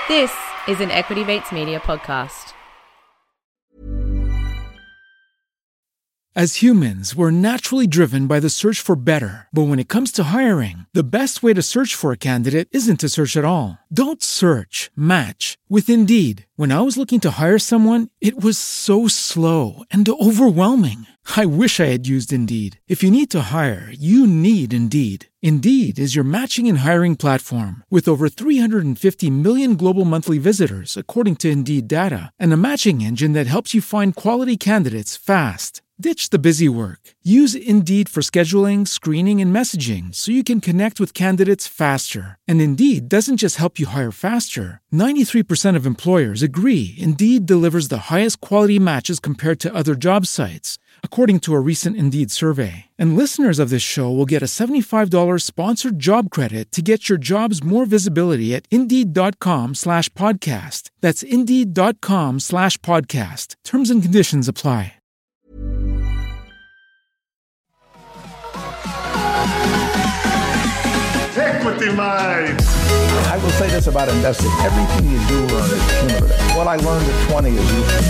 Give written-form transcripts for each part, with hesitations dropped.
This is an Equity Mates Media podcast. As humans, we're naturally driven by the search for better. But when it comes to hiring, the best way to search for a candidate isn't to search at all. Don't search, match with Indeed. When I was looking to hire someone, it was so slow and overwhelming. I wish I had used Indeed. If you need to hire, you need Indeed. Indeed is your matching and hiring platform with over 350 million global monthly visitors, according to Indeed data, and a matching engine that helps you find quality candidates fast. Ditch the busy work. Use Indeed for scheduling, screening, and messaging so you can connect with candidates faster. And Indeed doesn't just help you hire faster. 93% of employers agree Indeed delivers the highest quality matches compared to other job sites, according to a recent Indeed survey. And listeners of this show will get a $75 sponsored job credit to get your jobs more visibility at Indeed.com/podcast. That's Indeed.com/podcast. Terms and conditions apply. Equity Mates. I will say this about investing. Everything you do learn is cumulative. What I learned at 20 is useful.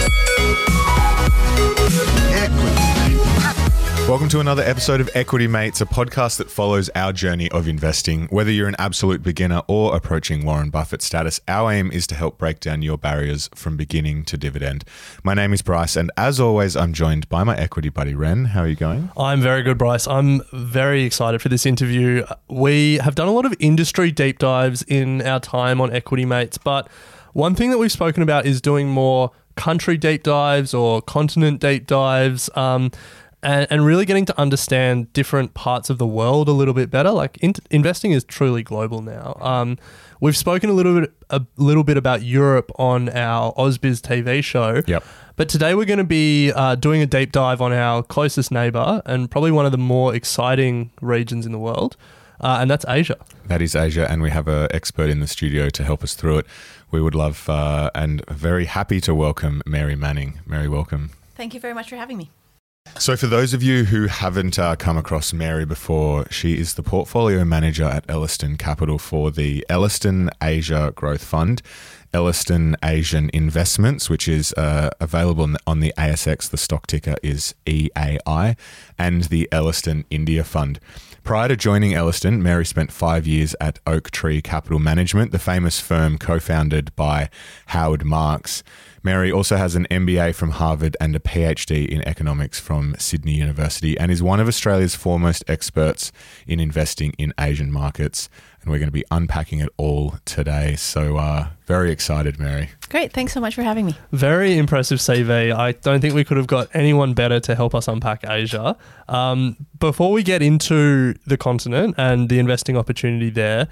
Equity Mates. Welcome to another episode of Equity Mates, a podcast that follows our journey of investing. Whether you're an absolute beginner or approaching Warren Buffett status, our aim is to help break down your barriers from beginning to dividend. My name is Bryce, and as always, I'm joined by my equity buddy, Ren. How are you going? I'm very good, Bryce. I'm very excited for this interview. We have done a lot of industry deep dives in our time on Equity Mates, but one thing that we've spoken about is doing more country deep dives or continent deep dives, and really getting to understand different parts of the world a little bit better. Like investing is truly global now. We've spoken a little bit about Europe on our AusBiz TV show. Yep. But today we're going to be doing a deep dive on our closest neighbor and probably one of the more exciting regions in the world, and that's Asia. That is Asia, and we have an expert in the studio to help us through it. We would love and very happy to welcome Mary Manning. Mary, welcome. Thank you very much for having me. So for those of you who haven't come across Mary before, she is the portfolio manager at Ellerston Capital for the Ellerston Asia Growth Fund, Ellerston Asian Investments, which is available on the ASX. The stock ticker is EAI, and the Ellerston India Fund. Prior to joining Ellerston, Mary spent 5 years at Oak Tree Capital Management, the famous firm co-founded by Howard Marks. Mary also has an MBA from Harvard and a PhD in economics from Sydney University, and is one of Australia's foremost experts in investing in Asian markets. And we're going to be unpacking it all today. So very excited, Mary. Great. Thanks so much for having me. Very impressive CV. I don't think we could have got anyone better to help us unpack Asia. Before we get into the continent and the investing opportunity there,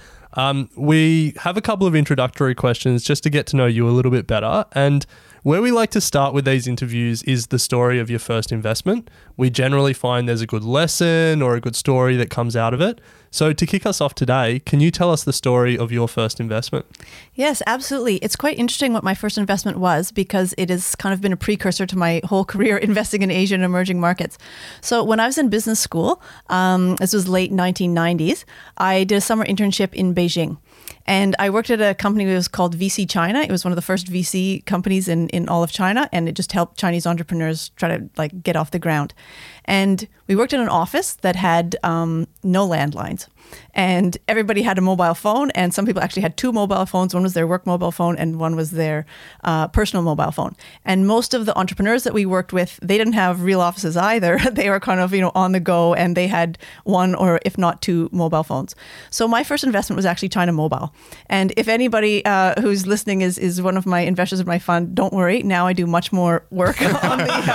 we have a couple of introductory questions just to get to know you a little bit better. And where we like to start with these interviews is the story of your first investment. We generally find there's a good lesson or a good story that comes out of it. So to kick us off today, can you tell us the story of your first investment? Yes, absolutely. It's quite interesting what my first investment was, because it has kind of been a precursor to my whole career investing in Asian emerging markets. So when I was in business school, this was late 1990s, I did a summer internship in Beijing. And I worked at a company that was called VC China. It was one of the first VC companies in all of China, and it just helped Chinese entrepreneurs try to get off the ground. And we worked in an office that had no landlines. And everybody had a mobile phone, and some people actually had two mobile phones. One was their work mobile phone and one was their personal mobile phone. And most of the entrepreneurs that we worked with, they didn't have real offices either. They were kind of, on the go, and they had one or if not two mobile phones. So my first investment was actually China Mobile. And if anybody who's listening is one of my investors in my fund, don't worry. Now I do much more work on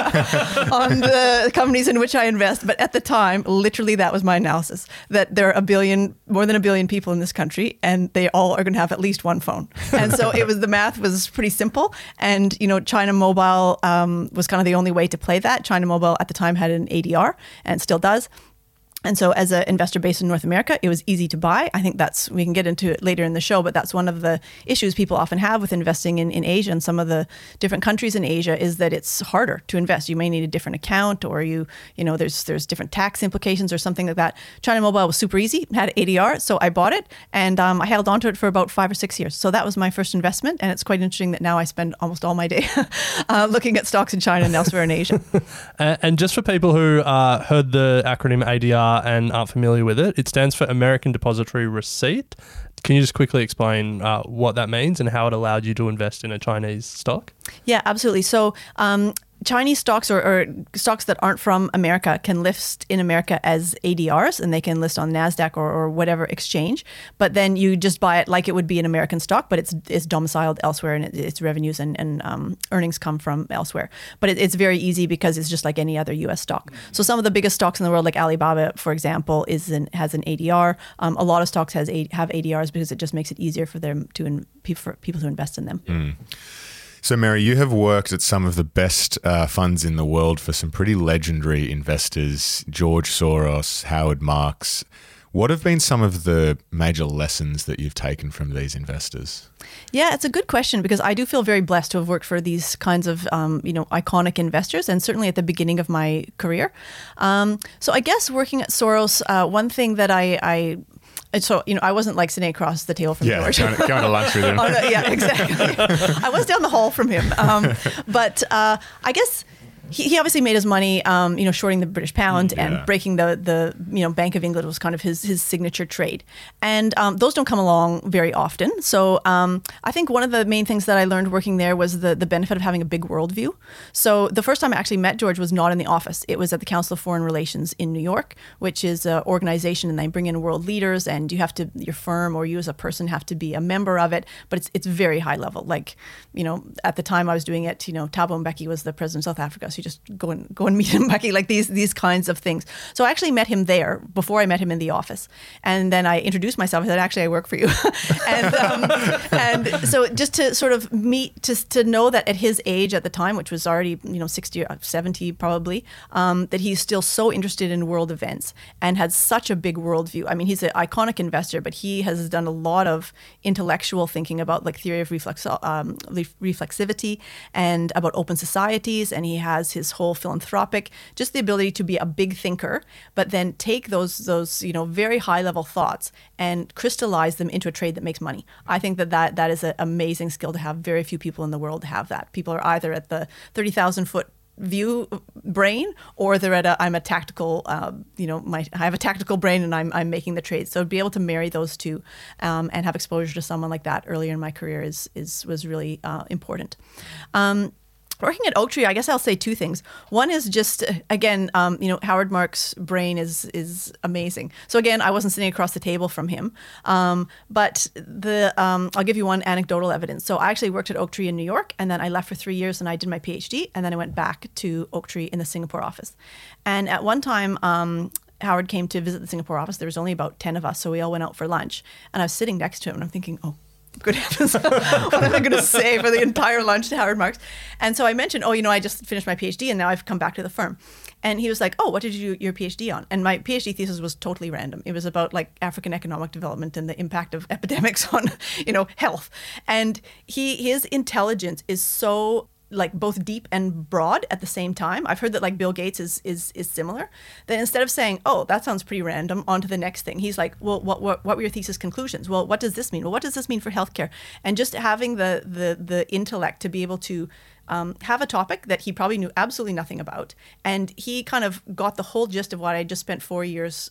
the companies in which I invest. But at the time, literally that was my analysis, that there are more than a billion people in this country, and they all are going to have at least one phone. And so the math was pretty simple. And, China Mobile was kind of the only way to play that. China Mobile at the time had an ADR and still does. And so as an investor based in North America, it was easy to buy. I think we can get into it later in the show, but that's one of the issues people often have with investing in Asia and some of the different countries in Asia is that it's harder to invest. You may need a different account or there's different tax implications or something like that. China Mobile was super easy, had ADR, so I bought it and I held onto it for about 5 or 6 years. So that was my first investment, and it's quite interesting that now I spend almost all my day looking at stocks in China and elsewhere in Asia. And just for people who heard the acronym ADR and aren't familiar with it, it stands for American Depository Receipt. Can you just quickly explain what that means and how it allowed you to invest in a Chinese stock? Yeah, absolutely. So Chinese stocks or stocks that aren't from America can list in America as ADRs, and they can list on NASDAQ or whatever exchange. But then you just buy it like it would be an American stock, but it's domiciled elsewhere, and its revenues and earnings come from elsewhere. But it's very easy because it's just like any other U.S. stock. So some of the biggest stocks in the world, like Alibaba, for example, has an ADR. A lot of stocks have ADRs because it just makes it easier for them for people to invest in them. Mm. So, Mary, you have worked at some of the best funds in the world for some pretty legendary investors, George Soros, Howard Marks. What have been some of the major lessons that you've taken from these investors? Yeah, it's a good question because I do feel very blessed to have worked for these kinds of, iconic investors, and certainly at the beginning of my career. So I guess working at Soros, one thing that I wasn't like sitting across the table from George. Going to lunch with him. Yeah, exactly. I was down the hall from him. But I guess he obviously made his money, shorting the British pound and breaking the Bank of England was kind of his signature trade. And those don't come along very often. So I think one of the main things that I learned working there was the benefit of having a big worldview. So the first time I actually met George was not in the office. It was at the Council of Foreign Relations in New York, which is an organization, and they bring in world leaders, and your firm or you as a person have to be a member of it. But it's very high level. Like, at the time I was doing it, Thabo Mbeki was the president of South Africa. So you just go and meet him, Mbeki, like these kinds of things. So I actually met him there before I met him in the office. And then I introduced myself. I said, actually, I work for you. and so just to sort of to know that at his age at the time, which was already, 60 or 70 probably, that he's still so interested in world events and had such a big worldview. I mean, he's an iconic investor, but he has done a lot of intellectual thinking about like theory of reflexivity and about open societies. And he has his whole philanthropic, just the ability to be a big thinker, but then take those very high level thoughts and crystallize them into a trade that makes money. I think that is an amazing skill to have. Very few people in the world have that. People are either at the 30,000 foot view brain, or they're at I'm a tactical, I have a tactical brain and I'm making the trades. So to be able to marry those two and have exposure to someone like that earlier in my career was really important. Working at Oaktree, I guess I'll say two things. One is just, again, Howard Marks' brain is amazing. So again, I wasn't sitting across the table from him. But I'll give you one anecdotal evidence. So I actually worked at Oaktree in New York, and then I left for 3 years and I did my PhD, and then I went back to Oaktree in the Singapore office. And at one time, Howard came to visit the Singapore office. There was only about 10 of us, so we all went out for lunch. And I was sitting next to him, and I'm thinking, oh, good heavens, what am I going to say for the entire lunch to Howard Marks? And so I mentioned, I just finished my PhD and now I've come back to the firm. And he was like, oh, what did you do your PhD on? And my PhD thesis was totally random. It was about like African economic development and the impact of epidemics on, health. And his intelligence is so like both deep and broad at the same time. I've heard that like Bill Gates is similar. That instead of saying, oh, that sounds pretty random, on to the next thing, he's like, well, what were your thesis conclusions? Well, what does this mean? Well, what does this mean for healthcare? And just having the intellect to be able to have a topic that he probably knew absolutely nothing about. And he kind of got the whole gist of what I just spent 4 years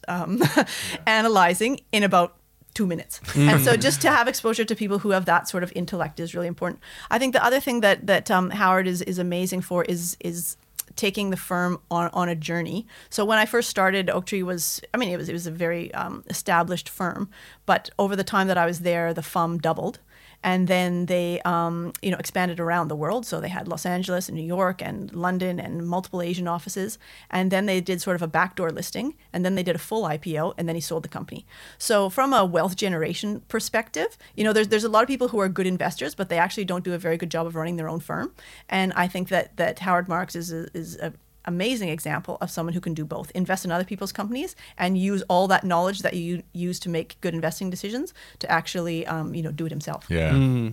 analyzing in about 2 minutes. And so just to have exposure to people who have that sort of intellect is really important. I think the other thing that Howard is amazing for is taking the firm on a journey. So when I first started, Oaktree was a very established firm, but over the time that I was there, the FUM doubled. And then they, expanded around the world. So they had Los Angeles and New York and London and multiple Asian offices. And then they did sort of a backdoor listing. And then they did a full IPO. And then he sold the company. So from a wealth generation perspective, there's a lot of people who are good investors, but they actually don't do a very good job of running their own firm. And I think that Howard Marks is amazing example of someone who can do both: invest in other people's companies and use all that knowledge that you use to make good investing decisions to actually, do it himself. Yeah.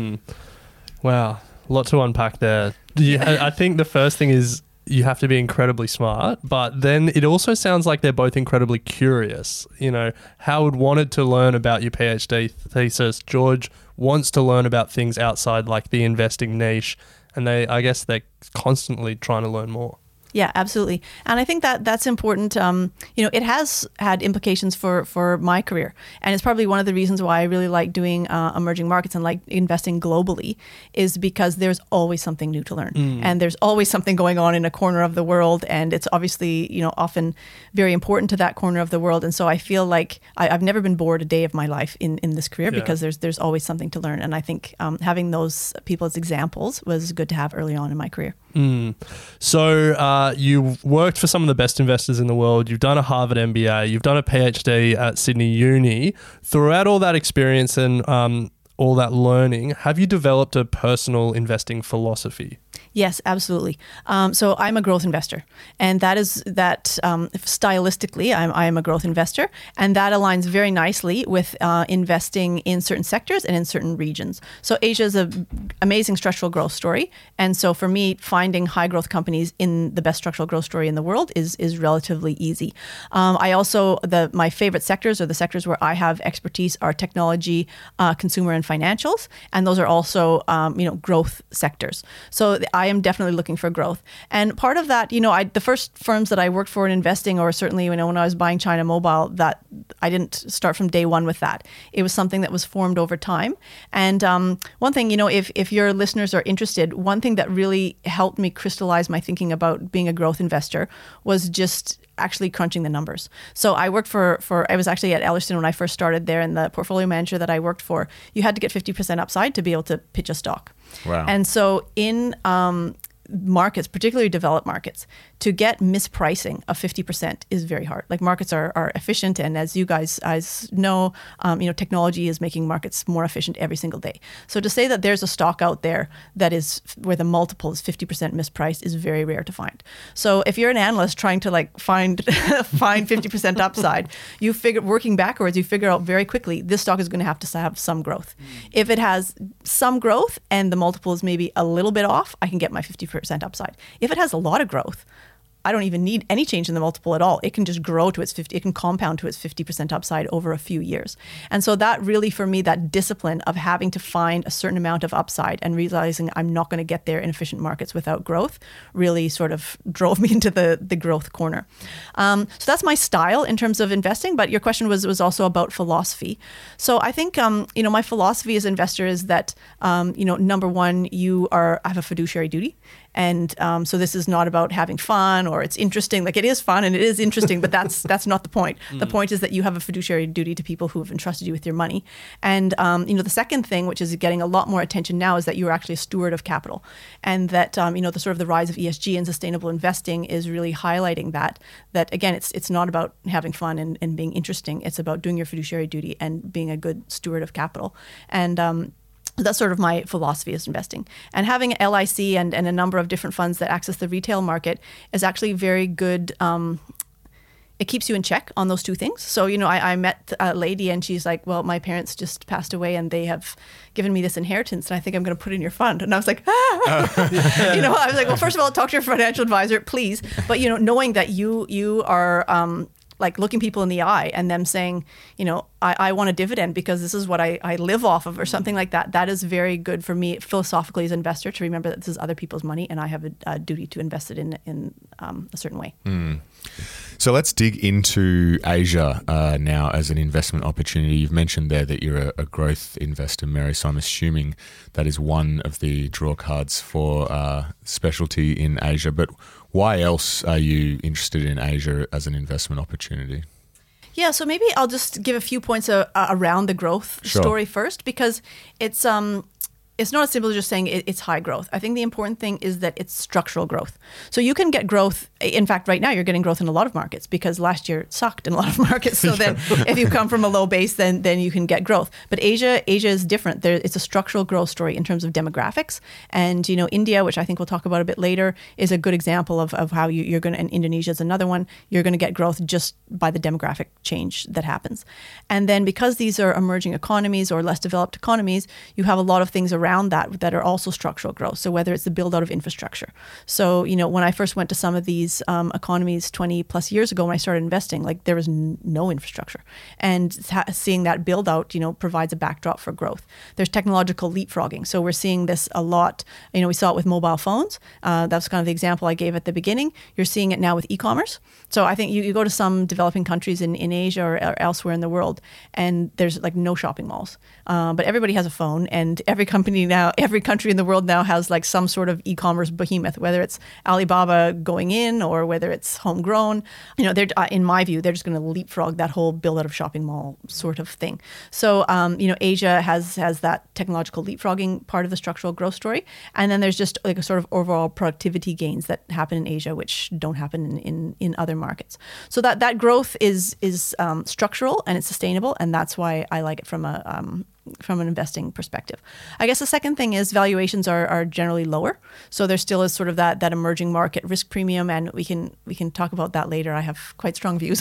Wow, a lot to unpack there. I think the first thing is you have to be incredibly smart, but then it also sounds like they're both incredibly curious. Howard wanted to learn about your PhD thesis. George wants to learn about things outside like the investing niche, and I guess they're constantly trying to learn more. Yeah, absolutely. And I think that that's important. It has had implications for my career. And it's probably one of the reasons why I really like doing emerging markets and like investing globally, is because there's always something new to learn. And there's always something going on in a corner of the world. And it's obviously, often very important to that corner of the world. And so I feel like I've never been bored a day of my life in this career, because there's always something to learn. And I think having those people as examples was good to have early on in my career. So you worked for some of the best investors in the world. You've done a Harvard MBA. You've done a PhD at Sydney Uni. Throughout all that experience and all that learning, have you developed a personal investing philosophy? Yes, absolutely. So I'm a growth investor, and stylistically, I am a growth investor, and that aligns very nicely with investing in certain sectors and in certain regions. So Asia is an amazing structural growth story, and so for me, finding high growth companies in the best structural growth story in the world is relatively easy. I also, my favorite sectors, or the sectors where I have expertise, are technology, consumer, and financials, and those are also growth sectors. So I am definitely looking for growth. And part of that, the first firms that I worked for in investing, or certainly when I was buying China Mobile, that I didn't start from day one with that. It was something that was formed over time. And one thing, if your listeners are interested, one thing that really helped me crystallize my thinking about being a growth investor was just actually crunching the numbers. So I worked I was actually at Ellerston when I first started there, and the portfolio manager that I worked for, you had to get 50% upside to be able to pitch a stock. Wow. And so in markets, particularly developed markets, to get mispricing of 50% is very hard. Like, markets are efficient, and as you guys know, technology is making markets more efficient every single day. So to say that there's a stock out there that is where the multiple is 50% mispriced is very rare to find. So if you're an analyst trying to find 50% upside, working backwards, you figure out very quickly this stock is going to have some growth. If it has some growth and the multiple is maybe a little bit off, I can get my 50% upside. If it has a lot of growth, I don't even need any change in the multiple at all. It can just grow to its 50, it can compound to its 50% upside over a few years. And so that really, for me, that discipline of having to find a certain amount of upside and realizing I'm not going to get there in efficient markets without growth really sort of drove me into the growth corner. So that's my style in terms of investing, but your question was also about philosophy. So I think, my philosophy as an investor is that, number one, I have a fiduciary duty. And so this is not about having fun or it's interesting. Like, it is fun and it is interesting, but that's not the point. The point is that you have a fiduciary duty to people who have entrusted you with your money. And, the second thing, which is getting a lot more attention now, is that you're actually a steward of capital. And that, the sort of the rise of ESG and sustainable investing is really highlighting that again, it's not about having fun and being interesting. It's about doing your fiduciary duty and being a good steward of capital. And, that's sort of my philosophy is investing. And having LIC and a number of different funds that access the retail market is actually very good. It keeps you in check on those two things. So, I met a lady and she's like, well, my parents just passed away and they have given me this inheritance and I think I'm going to put it in your fund. And I was like, I was like, well, first of all, talk to your financial advisor, please. But, knowing that you are looking people in the eye and them saying, I want a dividend because this is what I live off of, or something like that. That is very good for me philosophically as an investor, to remember that this is other people's money and I have a duty to invest it in a certain way. So let's dig into Asia now as an investment opportunity. You've mentioned there that you're a growth investor, Mary, so I'm assuming that is one of the draw cards for specialty in Asia. But why else are you interested in Asia as an investment opportunity? Yeah, so maybe I'll just give a few points around the growth story first, because it's it's not as simple as just saying it's high growth. I think the important thing is that it's structural growth. So you can get growth. In fact, right now you're getting growth in a lot of markets because last year it sucked in a lot of markets. So then if you come from a low base, then you can get growth. But Asia is different. It's a structural growth story in terms of demographics. And, India, which I think we'll talk about a bit later, is a good example of how you're going to, and Indonesia is another one, you're going to get growth just by the demographic change that happens. And then because these are emerging economies or less developed economies, you have a lot of things around that are also structural growth. So whether it's the build out of infrastructure. So, when I first went to some of these economies 20 plus years ago when I started investing, like there was no infrastructure. And seeing that build out, provides a backdrop for growth. There's technological leapfrogging. So we're seeing this a lot. We saw it with mobile phones. That's kind of the example I gave at the beginning. You're seeing it now with e-commerce. So I think you go to some developing countries in Asia or elsewhere in the world, and there's like no shopping malls. But everybody has a phone, and every country in the world now has like some sort of e-commerce behemoth, whether it's Alibaba going in or whether it's homegrown. They're in my view, they're just going to leapfrog that whole build out of shopping mall sort of thing. So, Asia has that technological leapfrogging part of the structural growth story. And then there's just like a sort of overall productivity gains that happen in Asia, which don't happen in other markets. So that growth is structural and it's sustainable. And that's why I like it from an investing perspective. I guess the second thing is valuations are generally lower. So there still is sort of that emerging market risk premium, and we can talk about that later. I have quite strong views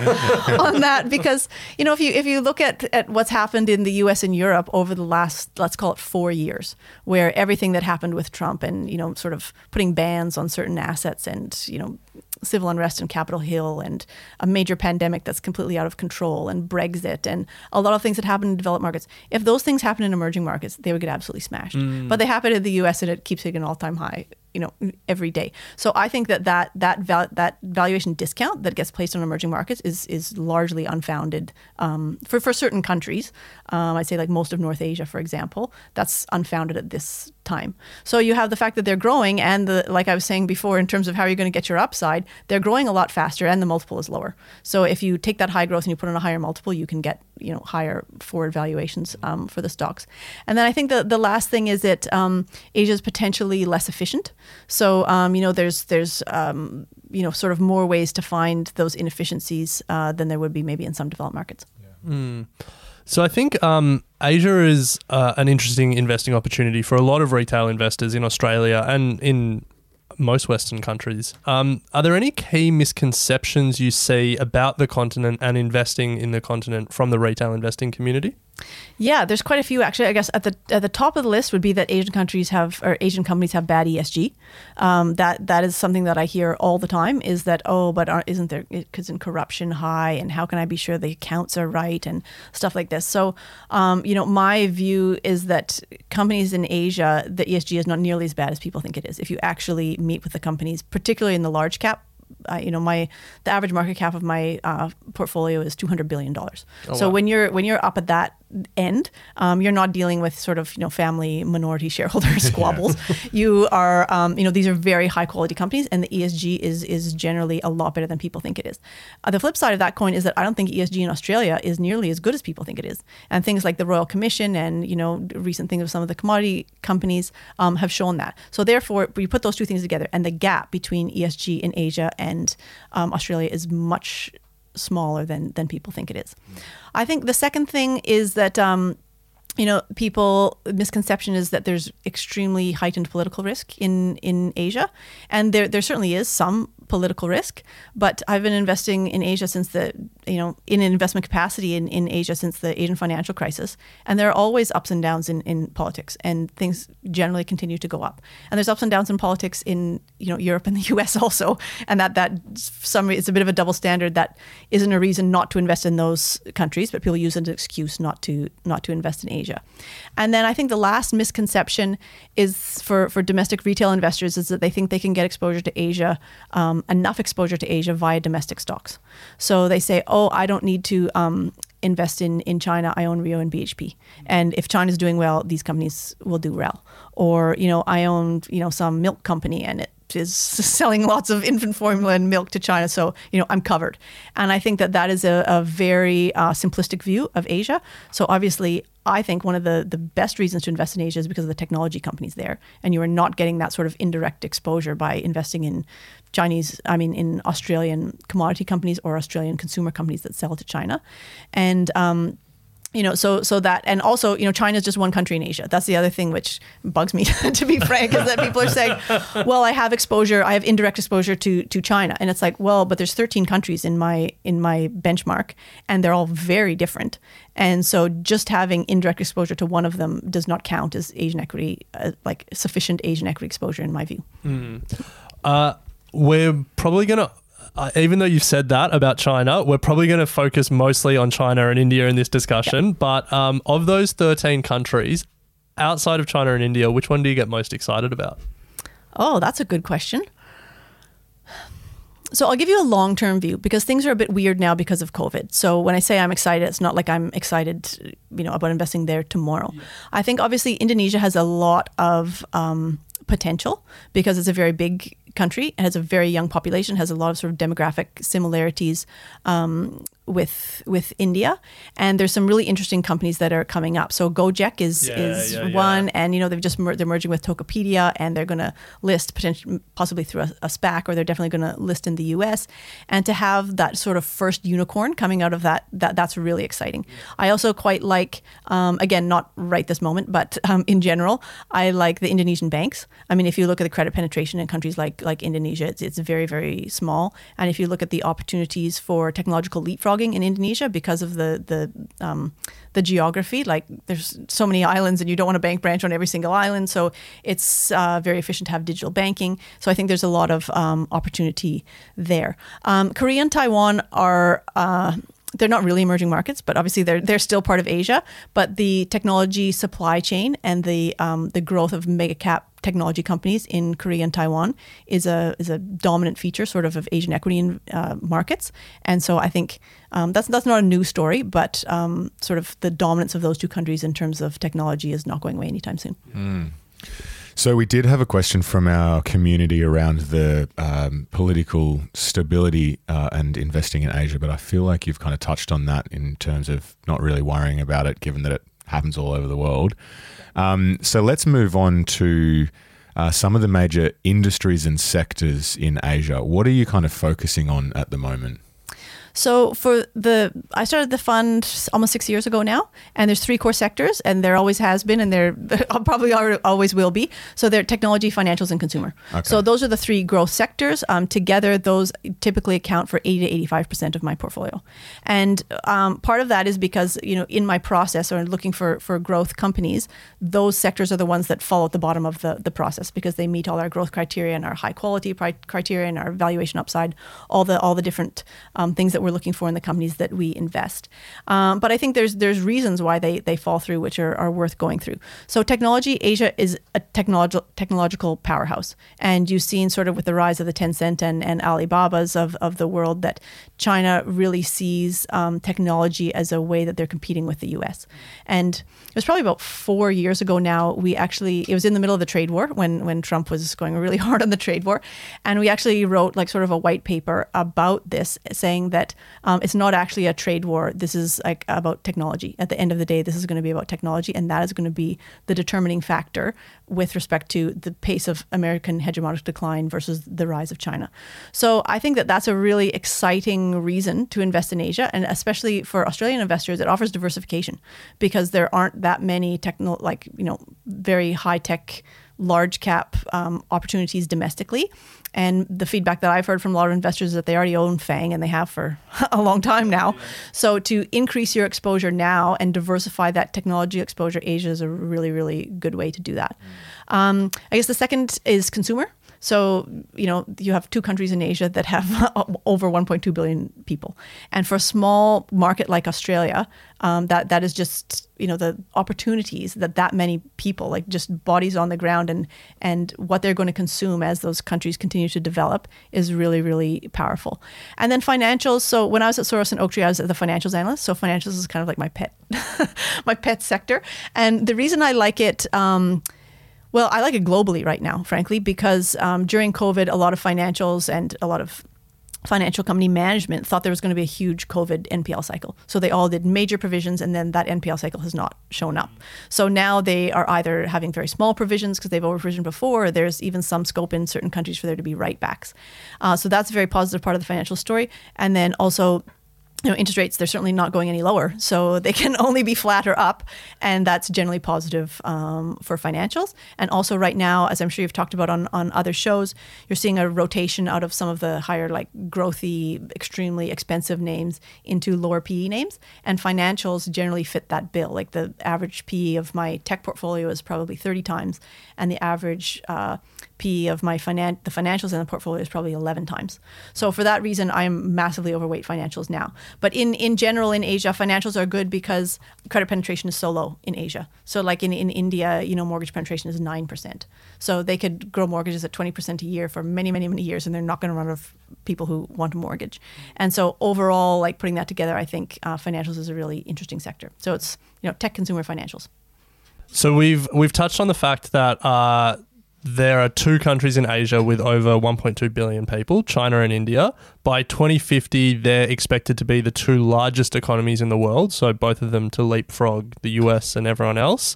on that because, if you look at what's happened in the US and Europe over the last, let's call it 4 years, where everything that happened with Trump and, sort of putting bans on certain assets and, civil unrest in Capitol Hill and a major pandemic that's completely out of control and Brexit and a lot of things that happen in developed markets. If those things happen in emerging markets, they would get absolutely smashed. But they happen in the US and it keeps hitting an all-time high, every day. So I think that valuation discount that gets placed on emerging markets is largely unfounded for certain countries. I'd say like most of North Asia, for example, that's unfounded at this time. So you have the fact that they're growing and like I was saying before, in terms of how you're going to get your upside, they're growing a lot faster and the multiple is lower. So if you take that high growth and you put on a higher multiple, you can get higher forward valuations for the stocks. And then I think the last thing is that Asia is potentially less efficient. So there's sort of more ways to find those inefficiencies than there would be maybe in some developed markets. Yeah. So I think Asia is an interesting investing opportunity for a lot of retail investors in Australia and in most Western countries. Are there any key misconceptions you see about the continent and investing in the continent from the retail investing community? Yeah, there's quite a few actually. I guess at the top of the list would be that Asian companies have bad ESG. That is something that I hear all the time. Is that isn't there? Because in corruption high, and how can I be sure the accounts are right and stuff like this. So, my view is that companies in Asia, the ESG is not nearly as bad as people think it is. If you actually meet with the companies, particularly in the large cap. The average market cap of my portfolio is $200 billion. So wow. when you're up at that end, you're not dealing with sort of family minority shareholder squabbles. You are these are very high quality companies, and the ESG is generally a lot better than people think it is. The flip side of that coin is that I don't think ESG in Australia is nearly as good as people think it is. And things like the Royal Commission and recent things of some of the commodity companies have shown that. So therefore, we put those two things together, and the gap between ESG in Asia and Australia is much smaller than people think it is. I think the second thing is that misconception is that there's extremely heightened political risk in Asia, and there certainly is some political risk. But I've been investing in Asia since in an investment capacity in Asia since the Asian financial crisis, and there are always ups and downs in politics, and things generally continue to go up. And there's ups and downs in politics in Europe and the US also, and it's a bit of a double standard. That isn't a reason not to invest in those countries, but people use it as an excuse not to invest in Asia. And then I think the last misconception is for domestic retail investors is that they think they can get exposure to Asia, enough exposure to Asia via domestic stocks. So they say, I don't need to invest in China. I own Rio and BHP. And if China's doing well, these companies will do well. Or, I own, some milk company and is selling lots of infant formula and milk to China, so I'm covered. And I think that is a very simplistic view of Asia. So obviously, I think one of the best reasons to invest in Asia is because of the technology companies there, and you are not getting that sort of indirect exposure by investing in in Australian commodity companies or Australian consumer companies that sell to China, and. So that, and also, China is just one country in Asia. That's the other thing which bugs me, to be frank, is that people are saying, well, I have indirect exposure to China. And it's like, well, but there's 13 countries in my benchmark, and they're all very different. And so just having indirect exposure to one of them does not count as Asian equity, like sufficient Asian equity exposure in my view. We're probably going to, even though you've said that about China, we're probably going to focus mostly on China and India in this discussion. Yep. But of those 13 countries, outside of China and India, which one do you get most excited about? Oh, that's a good question. So I'll give you a long-term view because things are a bit weird now because of COVID. So when I say I'm excited, it's not like I'm excited, about investing there tomorrow. Yeah. I think obviously Indonesia has a lot of potential because it's a very big country. It has a very young population, has a lot of sort of demographic similarities with India, and there's some really interesting companies that are coming up. So Gojek is one, and they're merging with Tokopedia, and they're going to list possibly through a SPAC, or they're definitely going to list in the US. And to have that sort of first unicorn coming out of that's really exciting. I also quite like, again, not right this moment, but in general, I like the Indonesian banks. I mean, if you look at the credit penetration in countries like Indonesia, it's very, very small. And if you look at the opportunities for technological leapfrogging in Indonesia because of the geography, like there's so many islands and you don't want a bank branch on every single island, so it's very efficient to have digital banking. So I think there's a lot of opportunity there. Korea and Taiwan are they're not really emerging markets, but obviously they're still part of Asia. But the technology supply chain and the growth of mega cap technology companies in Korea and Taiwan is a dominant feature sort of Asian equity in markets. And so I think that's not a new story, but sort of the dominance of those two countries in terms of technology is not going away anytime soon. So we did have a question from our community around the political stability and investing in Asia, but I feel like you've kind of touched on that in terms of not really worrying about it, given that it happens all over the world. So let's move on to some of the major industries and sectors in Asia. What are you kind of focusing on at the moment? So I started the fund almost 6 years ago now, and there's 3 core sectors, and there always has been, and there probably always will be. So they're technology, financials, and consumer. Okay. So those are the 3 growth sectors. Together, those typically account for 80 to 85% of my portfolio. And part of that is because, in my process or looking for growth companies, those sectors are the ones that fall at the bottom of the process because they meet all our growth criteria and our high quality criteria and our valuation upside, all the different things that we're looking for in the companies that we invest. But I think there's reasons why they fall through, which are worth going through. So technology, Asia is a technological powerhouse. And you've seen sort of with the rise of the Tencent and Alibabas of the world that China really sees technology as a way that they're competing with the US. And it was probably about 4 years ago now, it was in the middle of the trade war when Trump was going really hard on the trade war. And we actually wrote like sort of a white paper about this, saying that it's not actually a trade war. This is like about technology. At the end of the day, this is going to be about technology, and that is going to be the determining factor with respect to the pace of American hegemonic decline versus the rise of China. So I think that's a really exciting reason to invest in Asia, and especially for Australian investors, it offers diversification because there aren't that many very high tech, large cap opportunities domestically. And the feedback that I've heard from a lot of investors is that they already own FANG, and they have for a long time now. So to increase your exposure now and diversify that technology exposure, Asia is a really, really good way to do that. I guess the second is consumer. So, you have 2 countries in Asia that have over 1.2 billion people. And for a small market like Australia, that is just, the opportunities that many people, like just bodies on the ground and what they're going to consume as those countries continue to develop is really, really powerful. And then financials. So when I was at Soros and Oaktree, I was the financials analyst. So financials is kind of like my pet, my pet sector. And the reason I like it, Well, I like it globally right now, frankly, because during COVID, a lot of financials and a lot of financial company management thought there was going to be a huge COVID NPL cycle. So they all did major provisions, and then that NPL cycle has not shown up. So now they are either having very small provisions because they've over-provisioned before, or there's even some scope in certain countries for there to be write-backs. So that's a very positive part of the financial story. And then also, interest rates, they're certainly not going any lower. So they can only be flat or up. And that's generally positive for financials. And also right now, as I'm sure you've talked about on other shows, you're seeing a rotation out of some of the higher, like growthy, extremely expensive names into lower PE names. And financials generally fit that bill. Like the average PE of my tech portfolio is probably 30 times. And the average PE of the financials in the portfolio is probably 11 times. So for that reason, I'm massively overweight financials now. But in general, in Asia, financials are good because credit penetration is so low in Asia. So like in India, mortgage penetration is 9%. So they could grow mortgages at 20% a year for many, many, many years, and they're not going to run out of people who want a mortgage. And so overall, like putting that together, I think financials is a really interesting sector. So it's tech, consumer, financials. So we've touched on the fact that there are 2 countries in Asia with over 1.2 billion people, China and India. By 2050, they're expected to be the 2 largest economies in the world, so both of them to leapfrog the US and everyone else.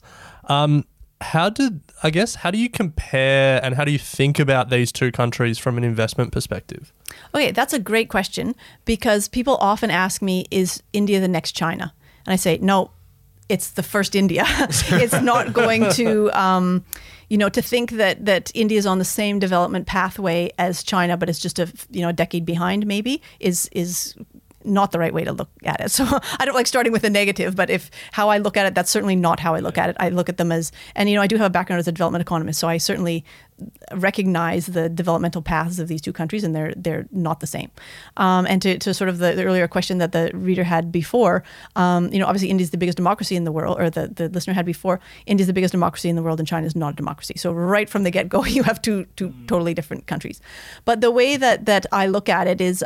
How do you compare and how do you think about these 2 countries from an investment perspective? Okay, that's a great question because people often ask me, is India the next China? And I say, no, it's the first India. It's not going to... to think that India is on the same development pathway as China, but it's just a decade behind maybe is not the right way to look at it. So I don't like starting with a negative, but how I look at it, that's certainly not how I look at it. I look at them as, and I do have a background as a development economist, so I certainly recognize the developmental paths of these 2 countries, and they're not the same. And to sort of the earlier question that the reader had before, obviously India is the biggest democracy in the world, or the listener had before, India is the biggest democracy in the world, and China is not a democracy. So right from the get-go, you have two totally different countries. But the way that I look at it is,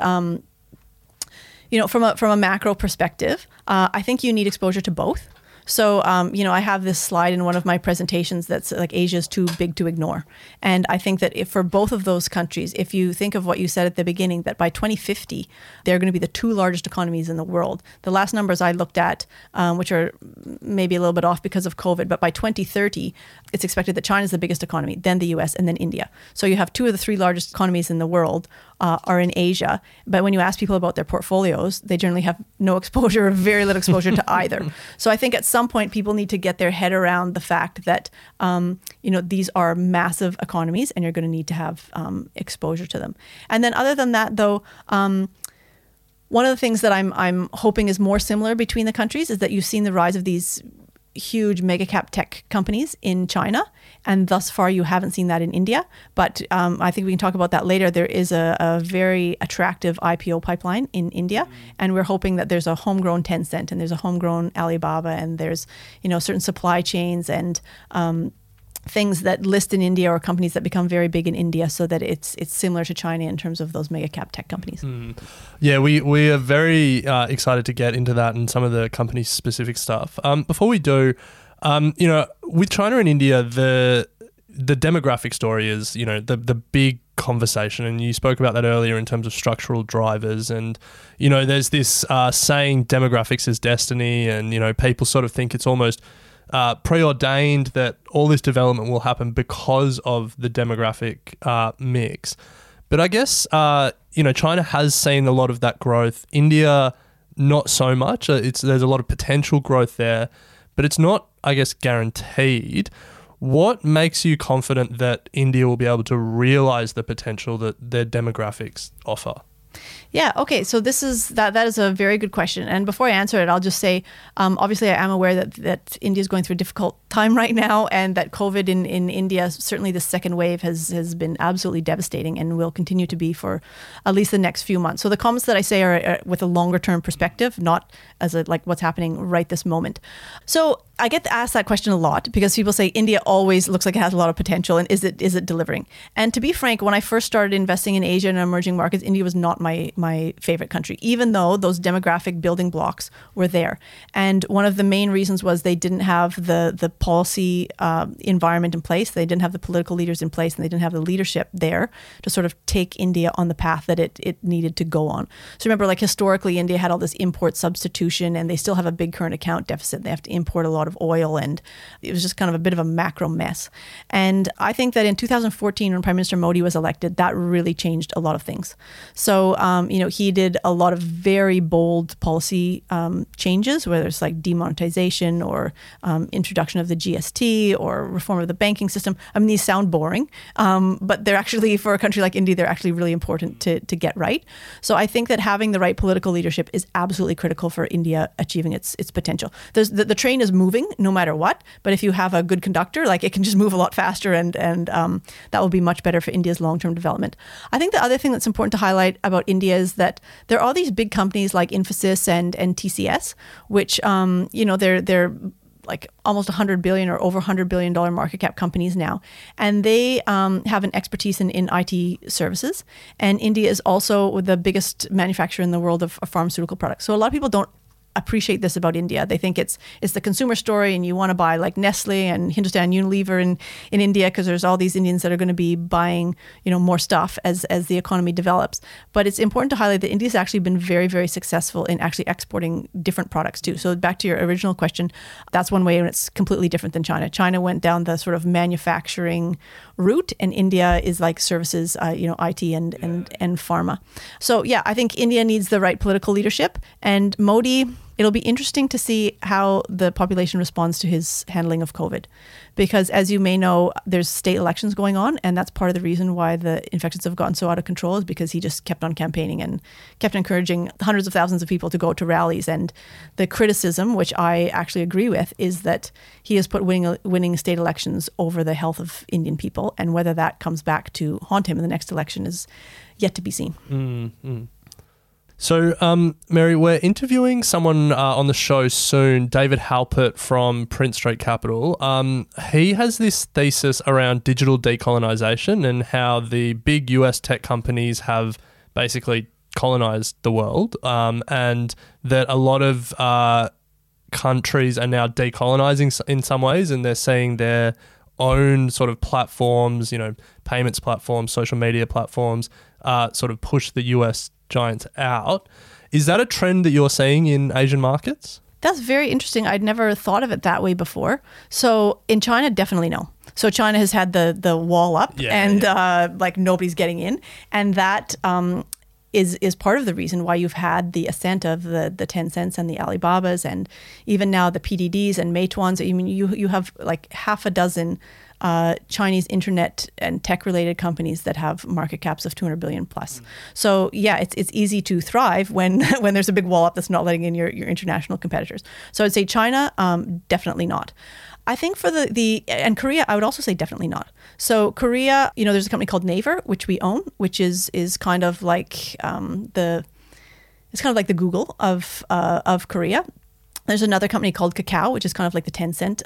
from a macro perspective, I think you need exposure to both. So, I have this slide in one of my presentations that's like Asia is too big to ignore. And I think that for both of those countries, if you think of what you said at the beginning, that by 2050, they're going to be the 2 largest economies in the world. The last numbers I looked at, which are maybe a little bit off because of COVID, but by 2030, it's expected that China is the biggest economy, then the US, and then India. So you have 2 of the 3 largest economies in the world are in Asia. But when you ask people about their portfolios, they generally have no exposure or very little exposure to either. So I think at some point people need to get their head around the fact that, these are massive economies and you're going to need to have exposure to them. And then other than that, though, one of the things that I'm hoping is more similar between the countries is that you've seen the rise of these huge mega cap tech companies in China, and thus far you haven't seen that in India. But I think we can talk about that later. There is a very attractive IPO pipeline in India, and we're hoping that there's a homegrown Tencent and there's a homegrown Alibaba, and there's certain supply chains and things that list in India or companies that become very big in India, so that it's similar to China in terms of those mega cap tech companies. Yeah, we are very excited to get into that and some of the company specific stuff. Before we do, with China and India, the demographic story is the big conversation, and you spoke about that earlier in terms of structural drivers. And there's this saying demographics is destiny, and people sort of think it's almost preordained that all this development will happen because of the demographic mix. But I guess, China has seen a lot of that growth. India, not so much. There's a lot of potential growth there, but it's not, I guess, guaranteed. What makes you confident that India will be able to realize the potential that their demographics offer? Yeah, okay, so that is a very good question. And before I answer it, I'll just say, obviously I am aware that India is going through a difficult time right now, and that COVID in India, certainly the second wave has been absolutely devastating and will continue to be for at least the next few months. So the comments that I say are with a longer term perspective, not as like what's happening right this moment. So I get asked that question a lot because people say India always looks like it has a lot of potential, and is it delivering? And to be frank, when I first started investing in Asia and emerging markets, India was not my favorite country, even though those demographic building blocks were there. And one of the main reasons was they didn't have the policy environment in place, they didn't have the political leaders in place, and they didn't have the leadership there to sort of take India on the path that it needed to go on. So remember, like historically, India had all this import substitution, and they still have a big current account deficit. They have to import a lot of oil, and it was just kind of a bit of a macro mess. And I think that in 2014, when Prime Minister Modi was elected, that really changed a lot of things. So, he did a lot of very bold policy changes, whether it's like demonetization or introduction of the GST or reform of the banking system. I mean, these sound boring, but they're actually, for a country like India, they're actually really important to get right. So I think that having the right political leadership is absolutely critical for India achieving its potential. The train is moving no matter what, but if you have a good conductor, like it can just move a lot faster, and that will be much better for India's long-term development. I think the other thing that's important to highlight about India is that there are all these big companies like Infosys and TCS, which they're like almost 100 billion or over $100 billion market cap companies now. And they have an expertise in IT services. And India is also the biggest manufacturer in the world of pharmaceutical products. So a lot of people don't appreciate this about India. They think it's the consumer story, and you want to buy like Nestle and Hindustan Unilever in India because there's all these Indians that are going to be buying more stuff as the economy develops. But it's important to highlight that India's actually been very, very successful in actually exporting different products too. So back to your original question, that's one way, and it's completely different than China. China went down the sort of manufacturing route, and India is like services, IT and pharma. So yeah, I think India needs the right political leadership, and Modi, it'll be interesting to see how the population responds to his handling of COVID. Because as you may know, there's state elections going on, and that's part of the reason why the infections have gotten so out of control, is because he just kept on campaigning and kept encouraging hundreds of thousands of people to go to rallies. And the criticism, which I actually agree with, is that he has put winning state elections over the health of Indian people, and whether that comes back to haunt him in the next election is yet to be seen. Mm-hmm. So, Mary, we're interviewing someone on the show soon, David Halpert from Print Street Capital. He has this thesis around digital decolonization and how the big US tech companies have basically colonized the world, and that a lot of countries are now decolonizing in some ways, and they're seeing their own sort of platforms, payments platforms, social media platforms, sort of push the US giants out. Is that a trend that you're seeing in Asian markets? That's very interesting. I'd never thought of it that way before. So in China, definitely no. So China has had the wall up, like nobody's getting in. And that is part of the reason why you've had the ascent of the Tencents and the Alibabas, and even now the PDDs and Meituans. I mean, you have like half a dozen Chinese internet and tech-related companies that have market caps of 200 billion plus. So yeah, it's easy to thrive when there's a big wall up that's not letting in your international competitors. So I'd say China, definitely not. I think for and Korea, I would also say definitely not. So Korea, there's a company called Naver, which we own, which is kind of like it's kind of like the Google of Korea. There's another company called Kakao, which is kind of like the Tencent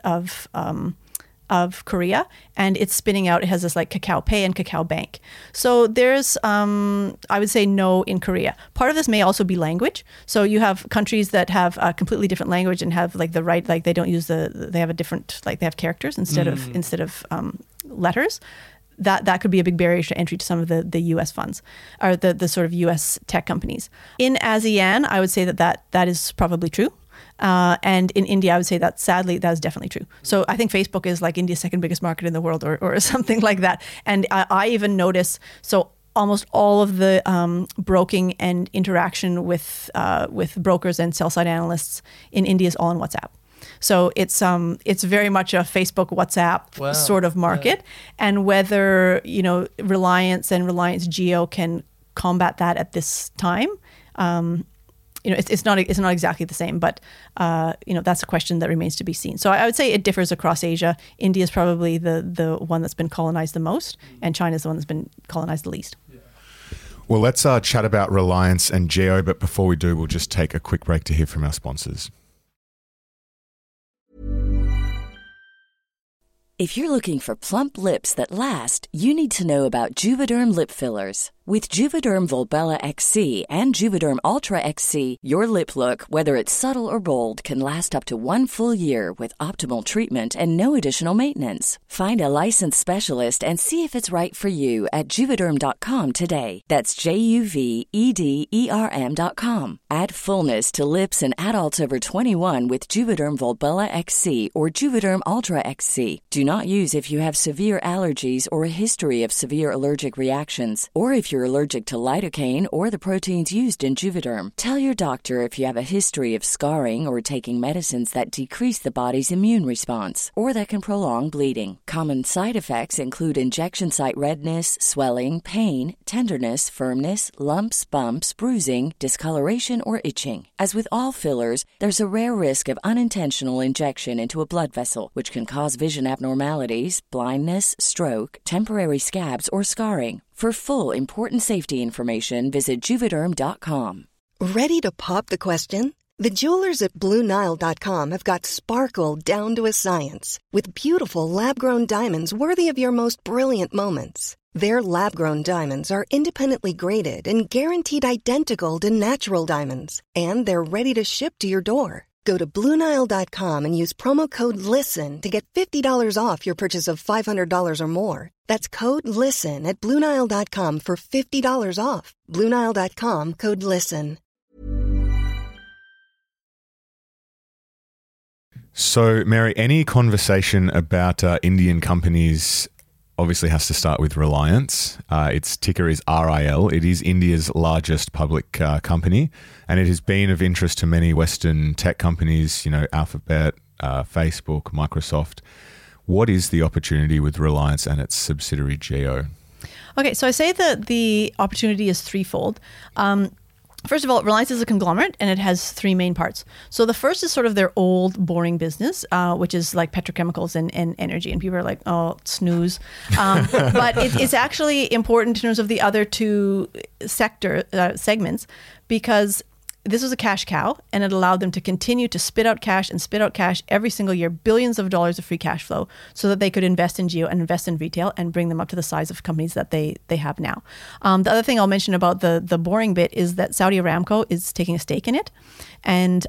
of Korea, and it's spinning out. It has this like Kakao Pay and Kakao Bank. So there's, I would say no in Korea. Part of this may also be language. So you have countries that have a completely different language and have like the right, like they don't use they have a different, like they have characters instead of letters. That could be a big barrier to entry to some of the US funds, or the sort of US tech companies. In ASEAN, I would say that is probably true. And in India, I would say that sadly, that is definitely true. So I think Facebook is like India's second biggest market in the world, or something like that. And I even notice, so almost all of the broking and interaction with brokers and sell-side analysts in India is all on WhatsApp. So it's very much a Facebook, WhatsApp sort of market. Yeah. And whether, Reliance and Reliance Jio can combat that at this time, it's not exactly the same, but that's a question that remains to be seen. So I would say it differs across Asia. India is probably the one that's been colonized the most, and China is the one that's been colonized the least. Well, let's chat about Reliance and Jio, but before we do, we'll just take a quick break to hear from our sponsors. If you're looking for plump lips that last, you need to know about Juvederm lip fillers. With Juvederm Volbella XC and Juvederm Ultra XC, your lip look, whether it's subtle or bold, can last up to 1 full year with optimal treatment and no additional maintenance. Find a licensed specialist and see if it's right for you at Juvederm.com today. That's JUVEDERM.com. Add fullness to lips in adults over 21 with Juvederm Volbella XC or Juvederm Ultra XC. Do not use if you have severe allergies or a history of severe allergic reactions, or if you're allergic to lidocaine or the proteins used in Juvederm. Tell your doctor if you have a history of scarring or taking medicines that decrease the body's immune response or that can prolong bleeding. Common side effects include injection site redness, swelling, pain, tenderness, firmness, lumps, bumps, bruising, discoloration, or itching. As with all fillers, there's a rare risk of unintentional injection into a blood vessel, which can cause vision abnormalities, blindness, stroke, temporary scabs, or scarring. For full, important safety information, visit Juvederm.com. Ready to pop the question? The jewelers at BlueNile.com have got sparkle down to a science with beautiful lab-grown diamonds worthy of your most brilliant moments. Their lab-grown diamonds are independently graded and guaranteed identical to natural diamonds, and they're ready to ship to your door. Go to BlueNile.com and use promo code LISTEN to get $50 off your purchase of $500 or more. That's code LISTEN at BlueNile.com for $50 off. BlueNile.com, code LISTEN. So, Mary, any conversation about Indian companies obviously has to start with Reliance. Its ticker is RIL. It is India's largest public company, and it has been of interest to many Western tech companies, Alphabet, Facebook, Microsoft. What is the opportunity with Reliance and its subsidiary Jio? Okay, so I say that the opportunity is threefold. First of all, Reliance is a conglomerate and it has three main parts. So the first is sort of their old, boring business, which is like petrochemicals and energy. And people are like, oh, snooze. But it's actually important in terms of the other two segments, because this was a cash cow, and it allowed them to continue to spit out cash every single year, billions of dollars of free cash flow, so that they could invest in Jio and invest in retail and bring them up to the size of companies that they have now. The other thing I'll mention about the boring bit is that Saudi Aramco is taking a stake in it. And,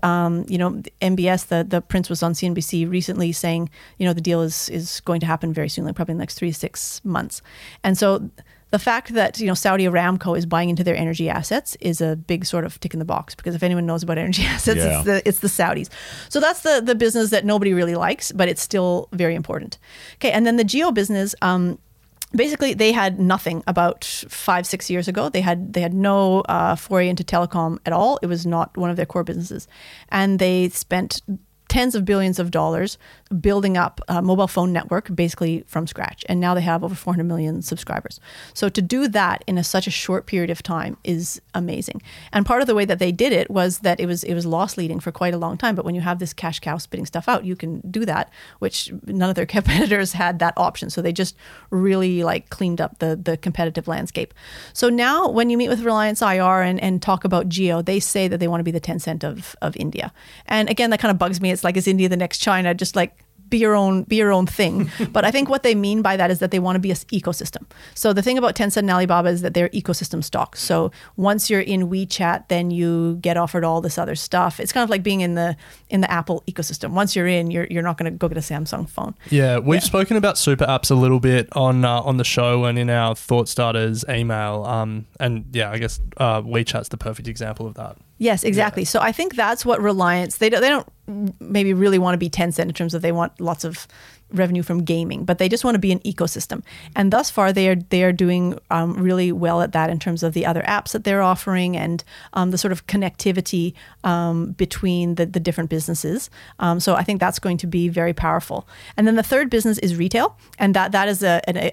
MBS, the prince was on CNBC recently saying, the deal is going to happen very soon, like probably in the next 3 to 6 months. And so the fact that, Saudi Aramco is buying into their energy assets is a big sort of tick in the box, because if anyone knows about energy assets, it's the Saudis. So that's the business that nobody really likes, but it's still very important. Okay, and then the Jio business, basically they had nothing about 5-6 years ago. They had no foray into telecom at all. It was not one of their core businesses. And they spent tens of billions of dollars building up a mobile phone network basically from scratch. And now they have over 400 million subscribers. So to do that in such a short period of time is amazing. And part of the way that they did it was that it was loss leading for quite a long time. But when you have this cash cow spitting stuff out, you can do that, which none of their competitors had that option. So they just really cleaned up the competitive landscape. So now when you meet with Reliance IR and talk about Jio, they say that they want to be the Tencent of India. And again, that kind of bugs me. It's like, is India the next China? Just be your own thing. But I think what they mean by that is that they want to be an ecosystem. So the thing about Tencent and Alibaba is that they're ecosystem stocks. So once you're in WeChat, then you get offered all this other stuff. It's kind of like being in the Apple ecosystem. Once you're in, you're not going to go get a Samsung phone. Yeah, we've spoken about super apps a little bit on the show and in our Thought Starters email. And yeah, I guess WeChat's the perfect example of that. Yes, exactly. Yeah. So I think that's what Reliance, they don't maybe really want to be Tencent in terms of they want lots of revenue from gaming, but they just want to be an ecosystem. And thus far, they are doing really well at that in terms of the other apps that they're offering and the sort of connectivity between the different businesses. So I think that's going to be very powerful. And then the third business is retail, and that is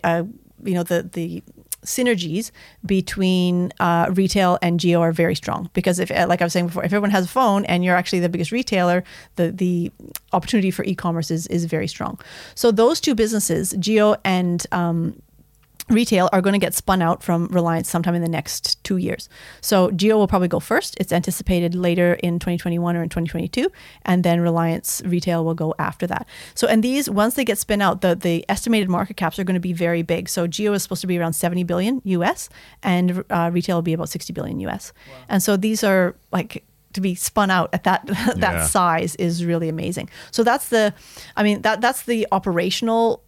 the synergies between retail and Jio are very strong, because if, like I was saying before, if everyone has a phone and you're actually the biggest retailer, the opportunity for e-commerce is very strong. So those two businesses, Jio and retail are going to get spun out from Reliance sometime in the next 2 years. So Jio will probably go first. It's anticipated later in 2021 or in 2022, and then Reliance Retail will go after that. So, and these, once they get spin out, the estimated market caps are going to be very big. So Jio is supposed to be around 70 billion US, and retail will be about 60 billion US. Wow. And so these are like, to be spun out at that size is really amazing. So that's the operational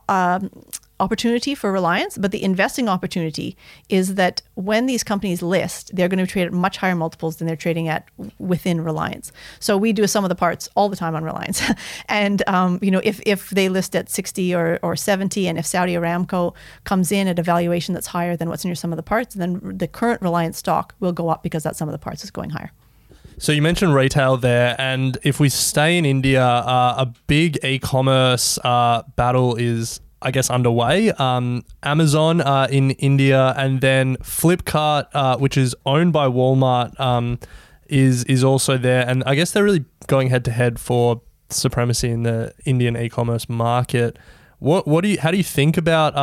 opportunity for Reliance, but the investing opportunity is that when these companies list, they're going to trade at much higher multiples than they're trading at within Reliance. So we do some of the parts all the time on Reliance. And, if they list at 60 or 70, and if Saudi Aramco comes in at a valuation that's higher than what's in your sum of the parts, then the current Reliance stock will go up because that sum of the parts is going higher. So you mentioned retail there, and if we stay in India, a big e-commerce battle is, I guess, underway. Amazon in India, and then Flipkart, which is owned by Walmart, is also there. And I guess they're really going head to head for supremacy in the Indian e-commerce market. How do you think about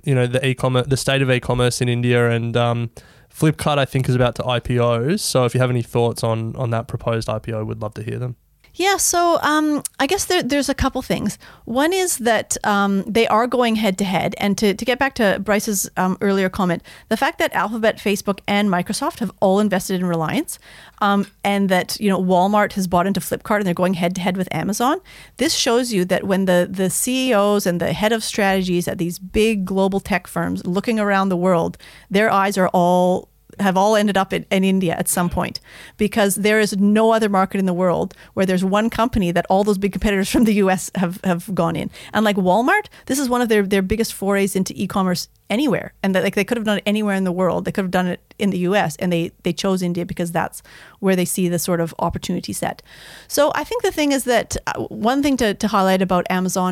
the state of e-commerce in India? And Flipkart, I think, is about to IPO. So if you have any thoughts on that proposed IPO, we'd love to hear them. Yeah, so I guess there's a couple things. One is that they are going head to head. And to get back to Bryce's earlier comment, the fact that Alphabet, Facebook, and Microsoft have all invested in Reliance, and that Walmart has bought into Flipkart and they're going head to head with Amazon, this shows you that when the CEOs and the head of strategies at these big global tech firms looking around the world, their eyes have all ended up in India at some point, because there is no other market in the world where there's one company that all those big competitors from the US have gone in. And like Walmart, this is one of their biggest forays into e-commerce anywhere. And that, like, they could have done it anywhere in the world. They could have done it in the US, and they chose India because that's where they see the sort of opportunity set. So I think the thing is that one thing to highlight about Amazon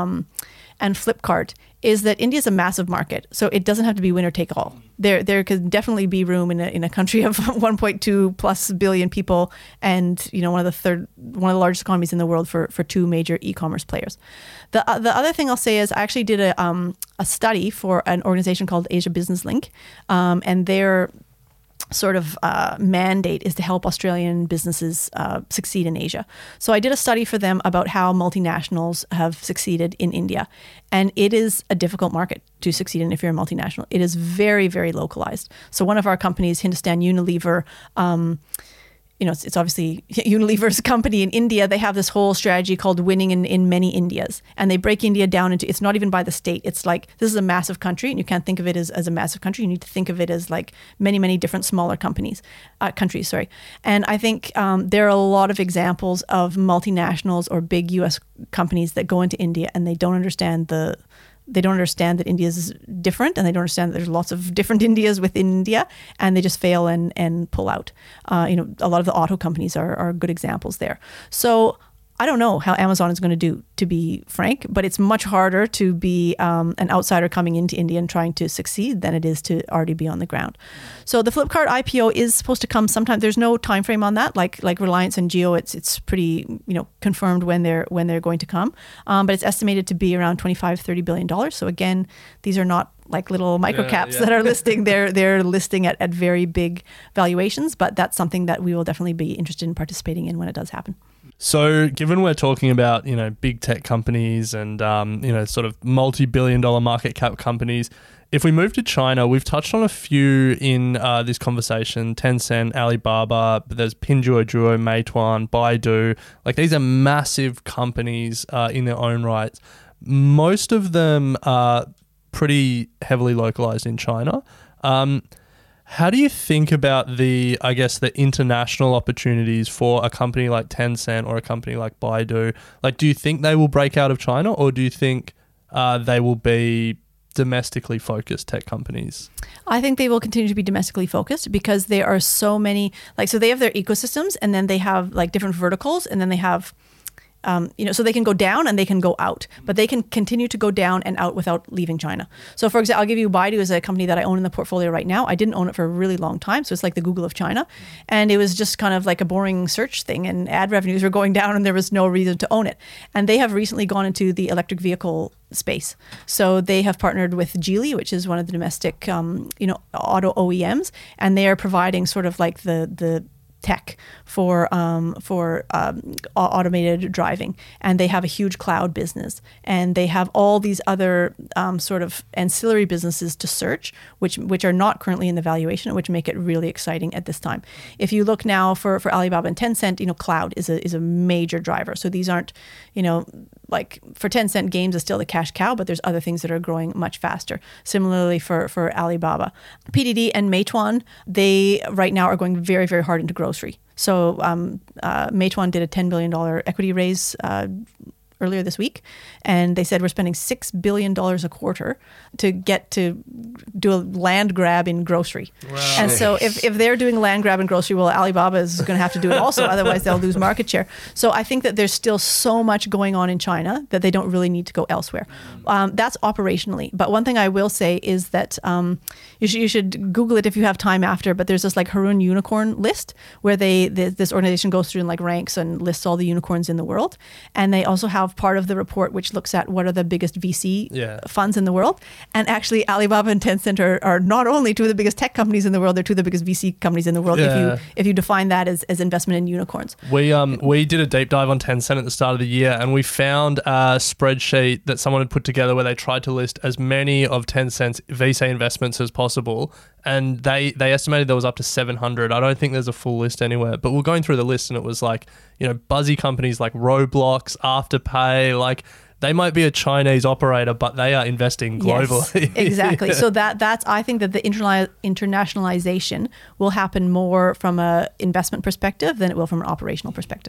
and Flipkart is that India is a massive market, so it doesn't have to be winner take all. There could definitely be room in a country of 1.2 plus billion people, and one of the largest economies in the world for two major e-commerce players. The other thing I'll say is I actually did a study for an organization called Asia Business Link, and their sort of mandate is to help Australian businesses succeed in Asia. So I did a study for them about how multinationals have succeeded in India. And it is a difficult market to succeed in if you're a multinational. It is very, very localized. So one of our companies, Hindustan Unilever, it's obviously Unilever's company in India. They have this whole strategy called winning in many Indias. And they break India down into, it's not even by the state. It's like, this is a massive country, and you can't think of it as a massive country. You need to think of it as like many, many different smaller countries. And I think there are a lot of examples of multinationals or big US companies that go into India and they don't understand that India is different, and they don't understand that there's lots of different Indias within India, and they just fail and pull out. A lot of the auto companies are good examples there. So I don't know how Amazon is going to do, to be frank, but it's much harder to be an outsider coming into India and trying to succeed than it is to already be on the ground. So the Flipkart IPO is supposed to come sometime. There's no time frame on that. Like Reliance and Jio, it's pretty confirmed when they're going to come. But it's estimated to be around $25-30 billion. So again, these are not like little microcaps that are listing. They're listing at very big valuations, but that's something that we will definitely be interested in participating in when it does happen. So given we're talking about, big tech companies and, sort of multi-billion-dollar market cap companies, if we move to China, we've touched on a few in this conversation: Tencent, Alibaba, but there's Pinduoduo, Meituan, Baidu. Like, these are massive companies in their own rights. Most of them are pretty heavily localized in China. How do you think about the international opportunities for a company like Tencent or a company like Baidu? Like, do you think they will break out of China, or do you think they will be domestically focused tech companies? I think they will continue to be domestically focused because there are so many, so they have their ecosystems, and then they have like different verticals, and then they have so they can go down and they can go out, but they can continue to go down and out without leaving China. So for example, I'll give you Baidu as a company that I own in the portfolio right now. I didn't own it for a really long time. So it's like the Google of China. And it was just kind of like a boring search thing, and ad revenues were going down and there was no reason to own it. And they have recently gone into the electric vehicle space. So they have partnered with Geely, which is one of the domestic, auto OEMs, and they are providing sort of like the tech for automated driving, and they have a huge cloud business, and they have all these other sort of ancillary businesses to search, which are not currently in the valuation, which make it really exciting at this time. If you look now for Alibaba and Tencent, cloud is a major driver. So these aren't, like for Tencent, games is still the cash cow, but there's other things that are growing much faster. Similarly for Alibaba, PDD and Meituan, they right now are going very, very hard into grocery. So Meituan did a $10 billion equity raise earlier this week, and they said we're spending $6 billion a quarter to get to do a land grab in grocery. Wow. And so if they're doing land grab in grocery, well, Alibaba is going to have to do it also, otherwise they'll lose market share. So I think that there's still so much going on in China that they don't really need to go elsewhere. That's operationally. But one thing I will say is that you should Google it if you have time after, but there's this like Harun unicorn list where this organization goes through and like ranks and lists all the unicorns in the world. And they also have part of the report which looks at what are the biggest VC funds in the world. And actually Alibaba and Tencent are not only two of the biggest tech companies in the world, they're two of the biggest VC companies in the world if you define that as investment in unicorns. We did a deep dive on Tencent at the start of the year, and we found a spreadsheet that someone had put together where they tried to list as many of Tencent's VC investments as possible, and they estimated there was up to 700. I don't think there's a full list anywhere, but we're going through the list and it was like, buzzy companies like Roblox, Afterpay, like they might be a Chinese operator, but they are investing globally. Yes, exactly. So that's I think that the internationalization will happen more from an investment perspective than it will from an operational perspective.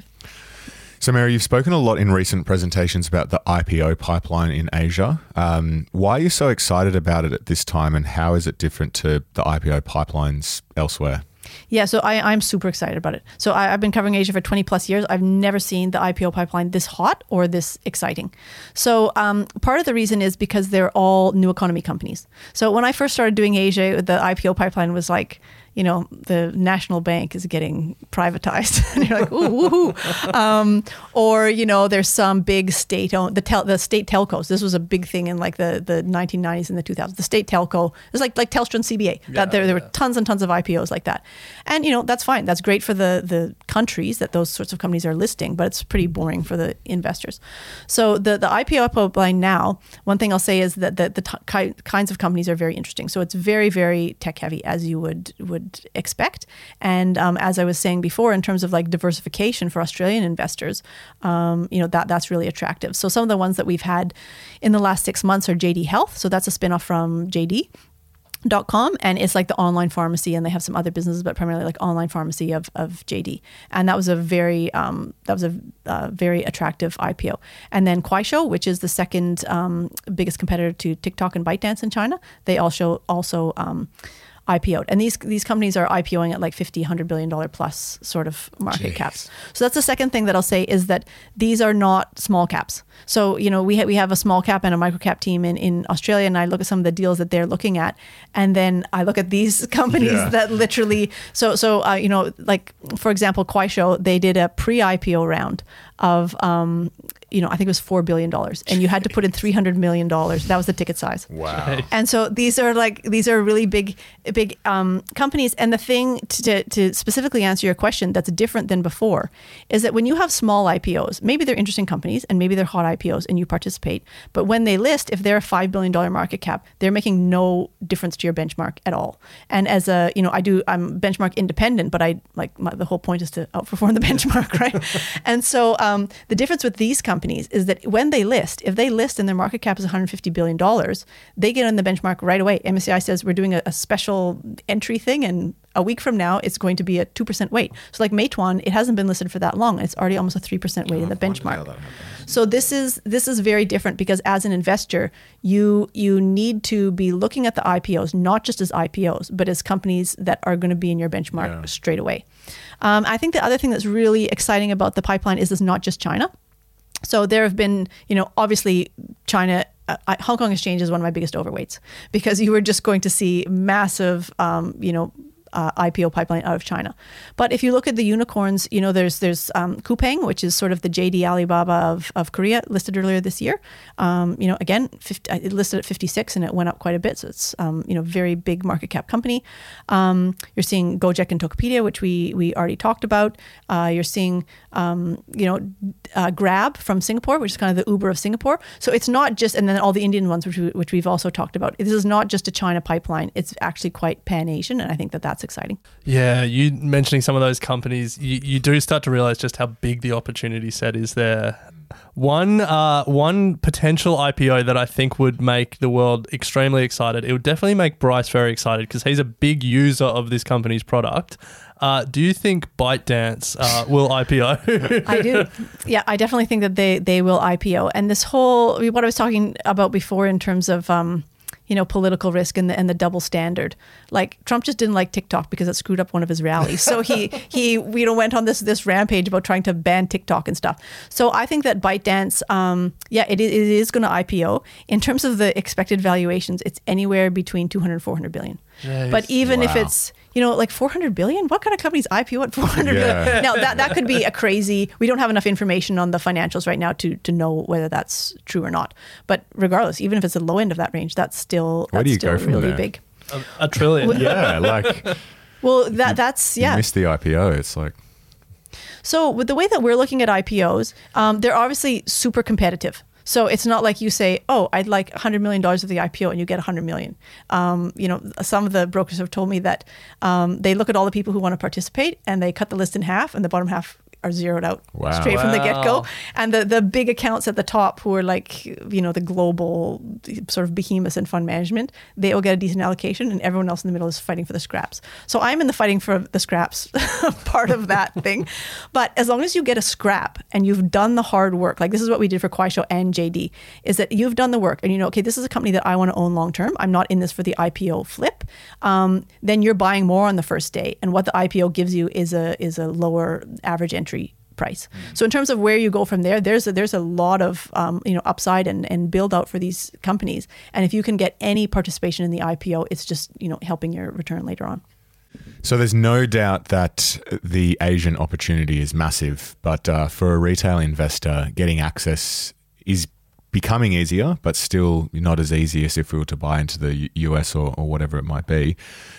So Mary, you've spoken a lot in recent presentations about the IPO pipeline in Asia. Why are you so excited about it at this time, and how is it different to the IPO pipelines elsewhere? Yeah, so I'm super excited about it. So I've been covering Asia for 20 plus years. I've never seen the IPO pipeline this hot or this exciting. So part of the reason is because they're all new economy companies. So when I first started doing Asia, the IPO pipeline was like, the national bank is getting privatized. And you're like, ooh, woohoo. Or, there's some big state-owned, the state telcos. This was a big thing in like the 1990s and the 2000s. The state telco, it was like Telstra and CBA. There were tons and tons of IPOs like that. And, that's fine. That's great for the countries that those sorts of companies are listing, but it's pretty boring for the investors. So the IPO pipeline now, one thing I'll say is that the kinds of companies are very interesting. So it's very, very tech heavy, as you would expect. And as I was saying before, in terms of like diversification for Australian investors, that's really attractive. So some of the ones that we've had in the last 6 months are JD Health. So that's a spinoff from JD.com, and it's like the online pharmacy, and they have some other businesses, but primarily like online pharmacy of JD. And that was a very very attractive IPO. And then Kuaishou, which is the second biggest competitor to TikTok and ByteDance in China, they also IPO'd. And these companies are IPOing at like $50, $100 billion plus sort of market caps. So that's the second thing that I'll say, is that these are not small caps. So, we have a small cap and a micro cap team in Australia, and I look at some of the deals that they're looking at, and then I look at these companies that literally, like for example, Kuaishou, they did a pre-IPO round of, I think it was $4 billion, and you had to put in $300 million. That was the ticket size. Wow. And so these are really big companies. And the thing to specifically answer your question that's different than before is that when you have small IPOs, maybe they're interesting companies and maybe they're hot IPOs and you participate, but when they list, if they're a $5 billion market cap, they're making no difference to your benchmark at all. And as I'm benchmark independent, but the whole point is to outperform the benchmark, right? And so the difference with these companies is that when they list, if they list and their market cap is $150 billion, they get on the benchmark right away. MSCI says we're doing a special entry thing, and a week from now, it's going to be a 2% weight. So like Meituan, it hasn't been listed for that long. It's already almost a 3% weight in the benchmark. So this is very different, because as an investor, you need to be looking at the IPOs, not just as IPOs, but as companies that are going to be in your benchmark straight away. I think the other thing that's really exciting about the pipeline is it's not just China. So there have been, obviously China, Hong Kong Exchange is one of my biggest overweights because you were just going to see massive, IPO pipeline out of China. But if you look at the unicorns, there's Coupang, which is sort of the JD Alibaba of Korea, listed earlier this year. Again, it listed at 56 and it went up quite a bit. So it's, very big market cap company. You're seeing Gojek and Tokopedia, which we already talked about. You're seeing, Grab from Singapore, which is kind of the Uber of Singapore. So it's not just, and then all the Indian ones, which we've also talked about. This is not just a China pipeline. It's actually quite pan-Asian. And I think that's exciting. Yeah, you mentioning some of those companies, you do start to realize just how big the opportunity set is there. One potential IPO that I think would make the world extremely excited. It would definitely make Bryce very excited because he's a big user of this company's product. Do you think ByteDance will IPO? I do. Yeah, I definitely think that they will IPO. And this whole, what I was talking about before in terms of political risk and the double standard. Like Trump just didn't like TikTok because it screwed up one of his rallies. So he went on this rampage about trying to ban TikTok and stuff. So I think that ByteDance, it is going to IPO. In terms of the expected valuations, it's anywhere between 200 and 400 billion. Jeez. But even if it's, like 400 billion, what kind of companies IPO at 400 billion? Now that could be a crazy, we don't have enough information on the financials right now to know whether that's true or not. But regardless, even if it's the low end of that range, that's still really there? big. A trillion. Yeah, well, that's you missed the IPO. It's like. So with the way that we're looking at IPOs, they're obviously super competitive. So it's not like you say, oh, I'd like $100 million of the IPO and you get $100 million. Some of the brokers have told me that they look at all the people who want to participate and they cut the list in half and the bottom half are zeroed out straight from the get-go. And the big accounts at the top who are like, the global sort of behemoths in fund management, they will get a decent allocation and everyone else in the middle is fighting for the scraps. So I'm in the fighting for the scraps part of that thing. But as long as you get a scrap and you've done the hard work, like this is what we did for Kuaishou and JD, is that you've done the work and okay, this is a company that I want to own long-term. I'm not in this for the IPO flip. Then you're buying more on the first day. And what the IPO gives you is a lower average entry price. So in terms of where you go from there, there's a lot of upside and build out for these companies. And if you can get any participation in the IPO, it's just helping your return later on. So there's no doubt that the Asian opportunity is massive, but for a retail investor, getting access is becoming easier, but still not as easy as if we were to buy into the US or whatever it might be.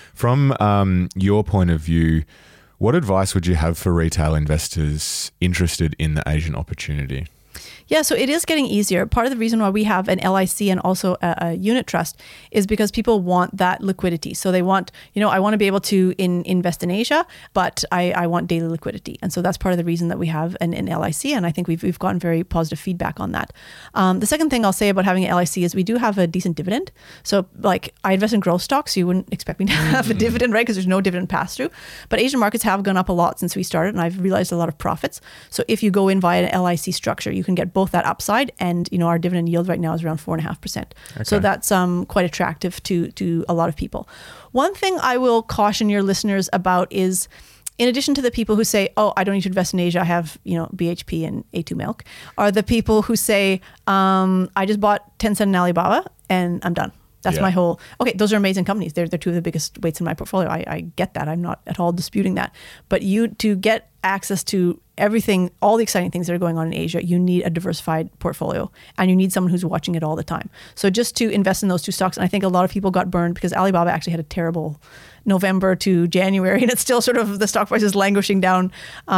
From your point of view, what advice would you have for retail investors interested in the Asian opportunity? Yeah, so it is getting easier. Part of the reason why we have an LIC and also a unit trust is because people want that liquidity. So they want, I want to be able to invest in Asia, but I want daily liquidity. And so that's part of the reason that we have an LIC. And I think we've gotten very positive feedback on that. The second thing I'll say about having an LIC is we do have a decent dividend. So like I invest in growth stocks, so you wouldn't expect me to have a dividend, right? Because there's no dividend pass through. But Asian markets have gone up a lot since we started and I've realized a lot of profits. So if you go in via an LIC structure, you can get both that upside and our dividend yield right now is around 4.5%. Okay. So that's quite attractive to a lot of people. One thing I will caution your listeners about is, in addition to the people who say, oh, I don't need to invest in Asia, I have BHP and A2 Milk, are the people who say, I just bought Tencent and Alibaba and I'm done. That's my whole, okay, those are amazing companies. They're two of the biggest weights in my portfolio. I get that. I'm not at all disputing that. But to get access to everything, all the exciting things that are going on in Asia, you need a diversified portfolio and you need someone who's watching it all the time. So just to invest in those two stocks, and I think a lot of people got burned because Alibaba actually had a terrible November to January and it's still sort of, the stock price is languishing down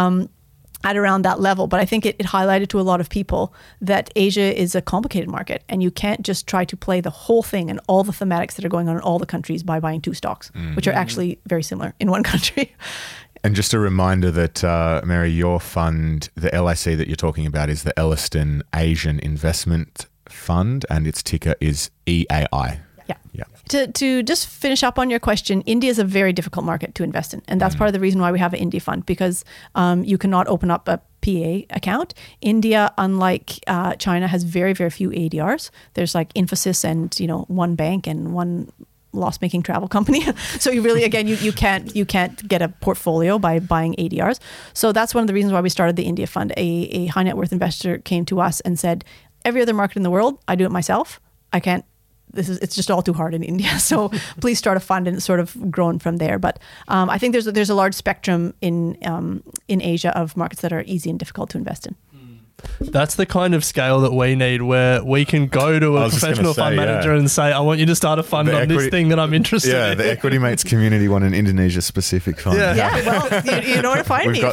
at around that level. But I think it highlighted to a lot of people that Asia is a complicated market and you can't just try to play the whole thing and all the thematics that are going on in all the countries by buying two stocks, which are actually very similar in one country. And just a reminder that, Mary, your fund, the LIC that you're talking about is the Ellerston Asian Investment Fund and its ticker is EAI. Yeah. To just finish up on your question, India is a very difficult market to invest in. And that's part of the reason why we have an India fund, because you cannot open up a PA account. India, unlike China, has very, very few ADRs. There's like Infosys and, one bank and one loss-making travel company. So you really, again, you can't get a portfolio by buying ADRs. So that's one of the reasons why we started the India Fund. A high net worth investor came to us and said, every other market in the world, I do it myself. I can't. It's just all too hard in India. So please start a fund, and it's sort of grown from there. But I think there's a large spectrum in Asia of markets that are easy and difficult to invest in. That's the kind of scale that we need, where we can go to a professional fund manager and say, I want you to start a fund on this thing that I'm interested in. Yeah, the Equity Mates community want an Indonesia-specific fund. Yeah, well, you know where to find me. We've got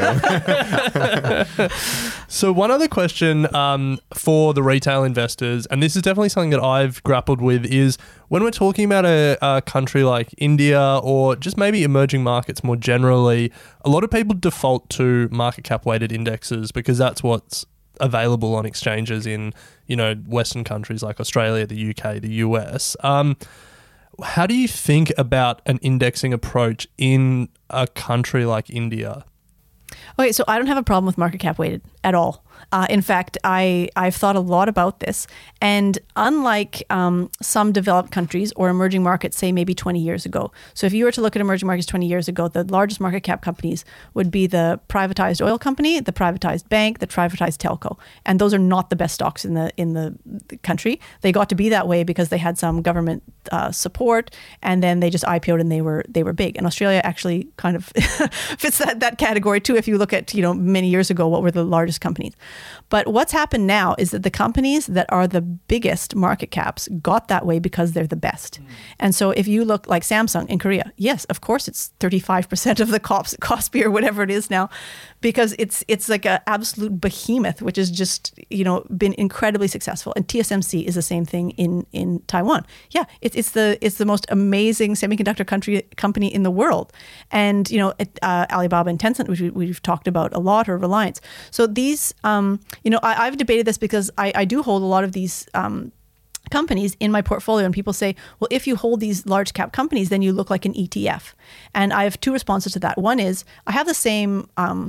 the scale. So one other question for the retail investors, and this is definitely something that I've grappled with, is when we're talking about a country like India or just maybe emerging markets more generally, a lot of people default to market cap weighted indexes because that's what's available on exchanges in, Western countries like Australia, the UK, the US. How do you think about an indexing approach in a country like India? Okay, so I don't have a problem with market cap weighted at all. In fact, I've thought a lot about this. And unlike some developed countries or emerging markets, say maybe 20 years ago. So if you were to look at emerging markets 20 years ago, the largest market cap companies would be the privatized oil company, the privatized bank, the privatized telco. And those are not the best stocks in the country. They got to be that way because they had some government support, and then they just IPO'd and they were big. And Australia actually kind of fits that category too. If you look at, many years ago, what were the largest companies? But what's happened now is that the companies that are the biggest market caps got that way because they're the best. And so if you look like Samsung in Korea, yes, of course it's 35% of the Kospi or whatever it is now, because it's like an absolute behemoth, which has just, been incredibly successful. And TSMC is the same thing in Taiwan. Yeah, it's the most amazing semiconductor company in the world. And, Alibaba and Tencent, which we've talked about a lot, or Reliance. So these, I've debated this because I do hold a lot of these companies in my portfolio, and people say, well, if you hold these large cap companies, then you look like an ETF. And I have two responses to that. One is I have the same,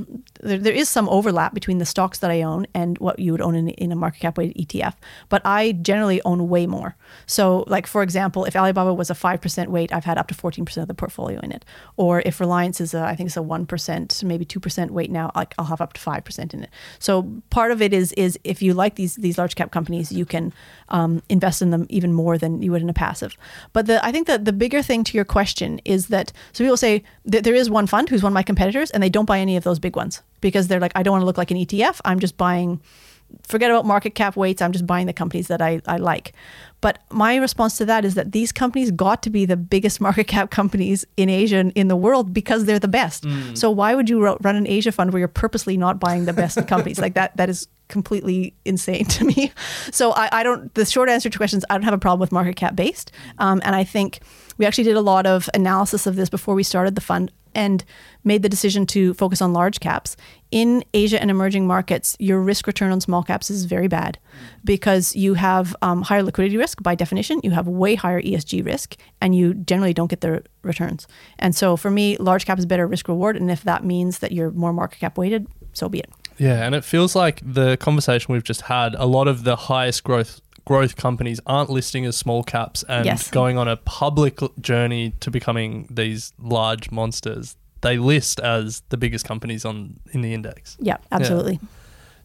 there is some overlap between the stocks that I own and what you would own in a market cap weighted ETF, but I generally own way more. So like, for example, if Alibaba was a 5% weight, I've had up to 14% of the portfolio in it. Or if Reliance is I think it's a 1%, maybe 2% weight now, I'll have up to 5% in it. So part of it is if you like these large cap companies, you can invest in them even more than you would in a passive. But I think that the bigger thing to your question is that, so people say that there is one fund who's one of my competitors and they don't buy any of those big ones because they're like, I don't want to look like an ETF. I'm just buying, forget about market cap weights. I'm just buying the companies that I like. But my response to that is that these companies got to be the biggest market cap companies in Asia and in the world because they're the best. So why would you run an Asia fund where you're purposely not buying the best companies? Like that is completely insane to me. So I don't, the short answer to questions, I don't have a problem with market cap based. And I think we actually did a lot of analysis of this before we started the fund and made the decision to focus on large caps. In Asia and emerging markets, your risk return on small caps is very bad because you have higher liquidity risk by definition, you have way higher ESG risk, and you generally don't get the returns. And so for me, large cap is better risk reward. And if that means that you're more market cap weighted, so be it. Yeah, and it feels like the conversation we've just had, a lot of the highest growth companies aren't listing as small caps and going on a public journey to becoming these large monsters. They list as the biggest companies in the index. Yeah, absolutely. Yeah.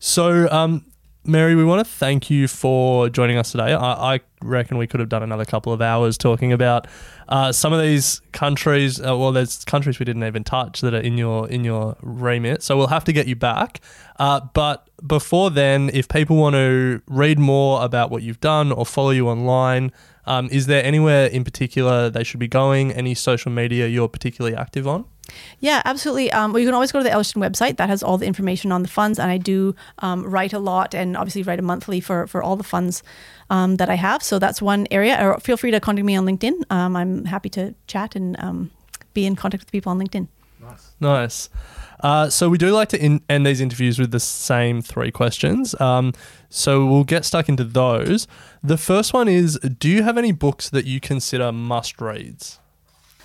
So, Mary, we want to thank you for joining us today. I reckon we could have done another couple of hours talking about some of these countries. There's countries we didn't even touch that are in your remit. So we'll have to get you back. But before then, if people want to read more about what you've done or follow you online, is there anywhere in particular they should be going? Any social media you're particularly active on? Yeah, absolutely. Well, you can always go to the Ellerston website. That has all the information on the funds. And I do write a lot and obviously write a monthly for all the funds that I have. So that's one area. Or feel free to contact me on LinkedIn. I'm happy to chat and be in contact with people on LinkedIn. Nice. So we do like to end these interviews with the same 3 questions. So we'll get stuck into those. The first one is, do you have any books that you consider must-reads?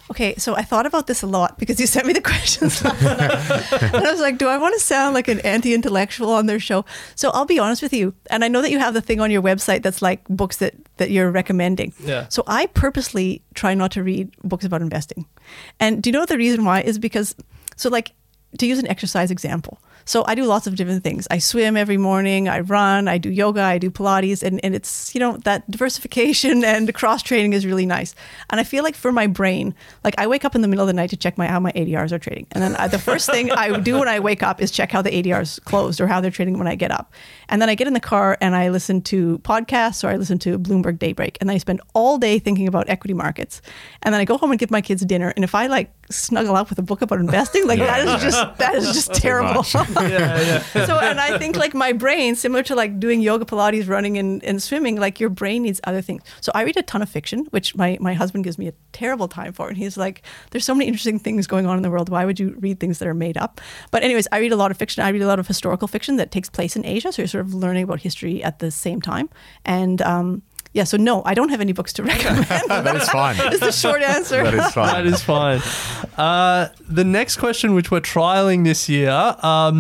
Okay, so I thought about this a lot because you sent me the questions last night. And I was like, do I want to sound like an anti-intellectual on their show? So I'll be honest with you. And I know that you have the thing on your website that's like books that you're recommending. Yeah. So I purposely try not to read books about investing. And do you know what the reason why is? Because, so like, to use an exercise example. So I do lots of different things. I swim every morning, I run, I do yoga, I do Pilates, and it's, that diversification and cross training is really nice. And I feel like for my brain, like I wake up in the middle of the night to check how my ADRs are trading. And then the first thing I do when I wake up is check how the ADRs closed or how they're trading when I get up. And then I get in the car and I listen to podcasts or I listen to Bloomberg Daybreak. And then I spend all day thinking about equity markets. And then I go home and give my kids dinner. And if I like snuggle up with a book about investing, like that is just terrible. Yeah. So, and I think like my brain, similar to like doing yoga, Pilates, running and swimming, like your brain needs other things. So I read a ton of fiction, which my husband gives me a terrible time for. And he's like, there's so many interesting things going on in the world. Why would you read things that are made up? But anyways, I read a lot of fiction. I read a lot of historical fiction that takes place in Asia. So you're sort of learning about history at the same time. And yeah, so no, I don't have any books to recommend. That is fine. It's the short answer. That is fine. That is fine. The next question, which we're trialing this year,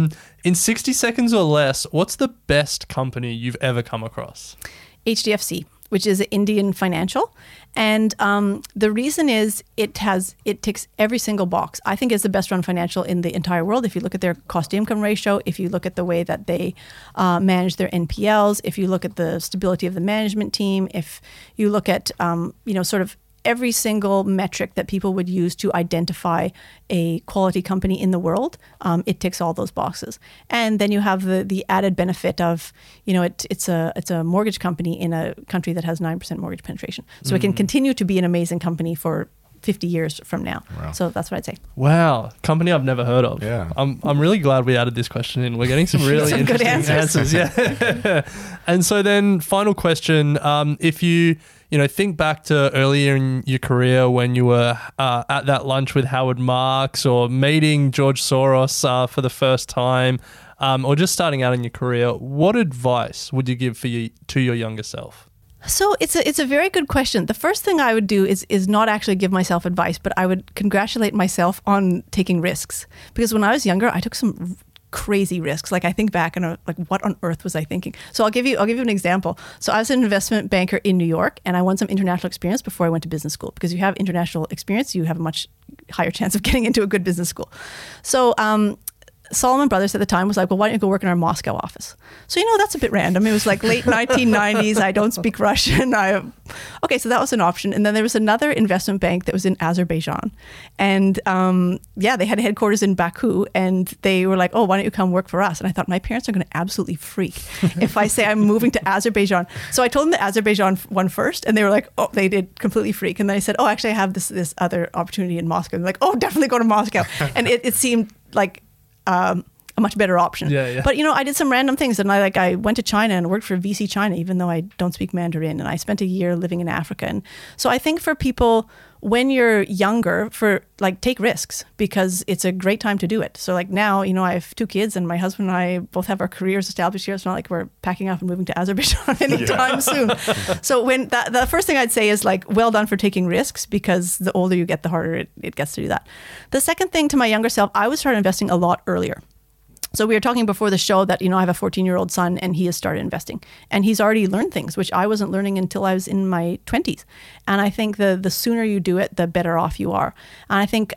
in 60 seconds or less, what's the best company you've ever come across? HDFC, which is Indian financial. And the reason is it ticks every single box. I think it's the best run financial in the entire world. If you look at their cost to income ratio, if you look at the way that they manage their NPLs, if you look at the stability of the management team, if you look at, sort of every single metric that people would use to identify a quality company in the world, it ticks all those boxes. And then you have the added benefit of, it's a mortgage company in a country that has 9% mortgage penetration. So it can continue to be an amazing company for 50 years from now. Wow. So that's what I'd say. Wow. Company I've never heard of. Yeah. I'm really glad we added this question in. We're getting some really Some good interesting answers. Yeah. And so then final question, if you think back to earlier in your career when you were at that lunch with Howard Marks or meeting George Soros for the first time, or just starting out in your career, what advice would you give to your younger self? So it's a very good question. The first thing I would do is not actually give myself advice, but I would congratulate myself on taking risks. Because when I was younger, I took some crazy risks. Like I think back and like, what on earth was I thinking? So I'll give you an example. So I was an investment banker in New York, and I won some international experience before I went to business school. Because if you have international experience, you have a much higher chance of getting into a good business school. So Salomon Brothers at the time was like, well, why don't you go work in our Moscow office? So, that's a bit random. It was like late 1990s. I don't speak Russian. Okay, so that was an option. And then there was another investment bank that was in Azerbaijan. And they had headquarters in Baku. And they were like, oh, why don't you come work for us? And I thought, my parents are going to absolutely freak if I say I'm moving to Azerbaijan. So I told them the Azerbaijan one first. And they were like, oh, they did completely freak. And then I said, oh, actually, I have this other opportunity in Moscow. And they're like, oh, definitely go to Moscow. And it seemed like a much better option. Yeah. But I did some random things, and I went to China and worked for VC China, even though I don't speak Mandarin, and I spent a year living in Africa. And so I think for people when you're younger, take risks, because it's a great time to do it. So now, I have 2 kids, and my husband and I both have our careers established here. It's not like we're packing up and moving to Azerbaijan anytime soon. So when the first thing I'd say is well done for taking risks, because the older you get, the harder it gets to do that. The second thing to my younger self, I would start investing a lot earlier. So we were talking before the show that, I have a 14-year-old son, and he has started investing. And he's already learned things, which I wasn't learning until I was in my 20s. And I think the sooner you do it, the better off you are. And I think,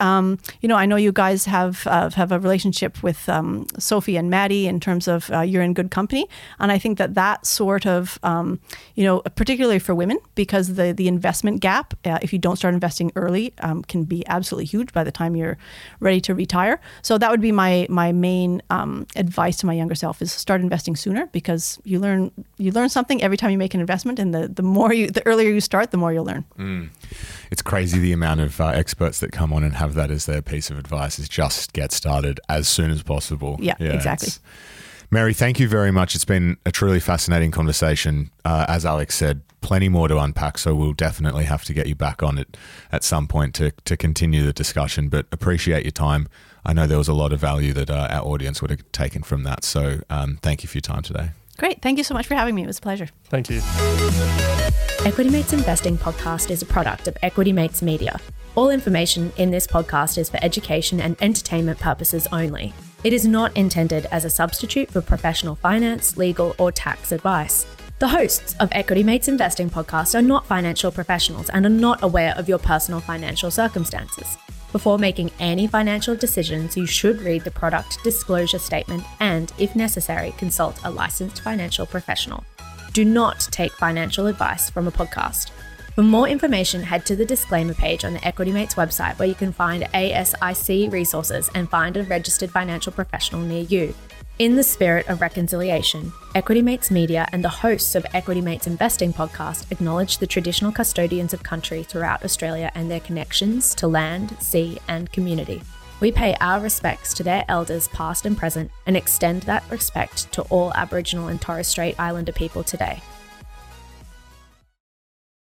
I know you guys have a relationship with Sophie and Maddie in terms of you're in good company. And I think that sort of, particularly for women, because the investment gap, if you don't start investing early, can be absolutely huge by the time you're ready to retire. So that would be my main advice to my younger self, is start investing sooner, because you learn something every time you make an investment, and the earlier you start, the more you'll learn. It's crazy the amount of experts that come on and have that as their piece of advice, is just get started as soon as possible. Yeah, exactly. Mary, thank you very much. It's been a truly fascinating conversation. As Alex said, plenty more to unpack, so we'll definitely have to get you back on it at some point to continue the discussion, but appreciate your time. I know there was a lot of value that our audience would have taken from that, so thank you for your time today. Great. Thank you so much for having me. It was a pleasure. Thank you. Equity Mates Investing Podcast is a product of Equity Mates Media. All information in this podcast is for education and entertainment purposes only. It is not intended as a substitute for professional finance, legal, or tax advice. The hosts of Equity Mates Investing Podcast are not financial professionals and are not aware of your personal financial circumstances. Before making any financial decisions, you should read the product disclosure statement and, if necessary, consult a licensed financial professional. Do not take financial advice from a podcast. For more information, head to the disclaimer page on the Equity Mates website, where you can find ASIC resources and find a registered financial professional near you. In the spirit of reconciliation, Equity Mates Media and the hosts of Equity Mates Investing Podcast acknowledge the traditional custodians of country throughout Australia and their connections to land, sea, and community. We pay our respects to their elders past and present and extend that respect to all Aboriginal and Torres Strait Islander people today.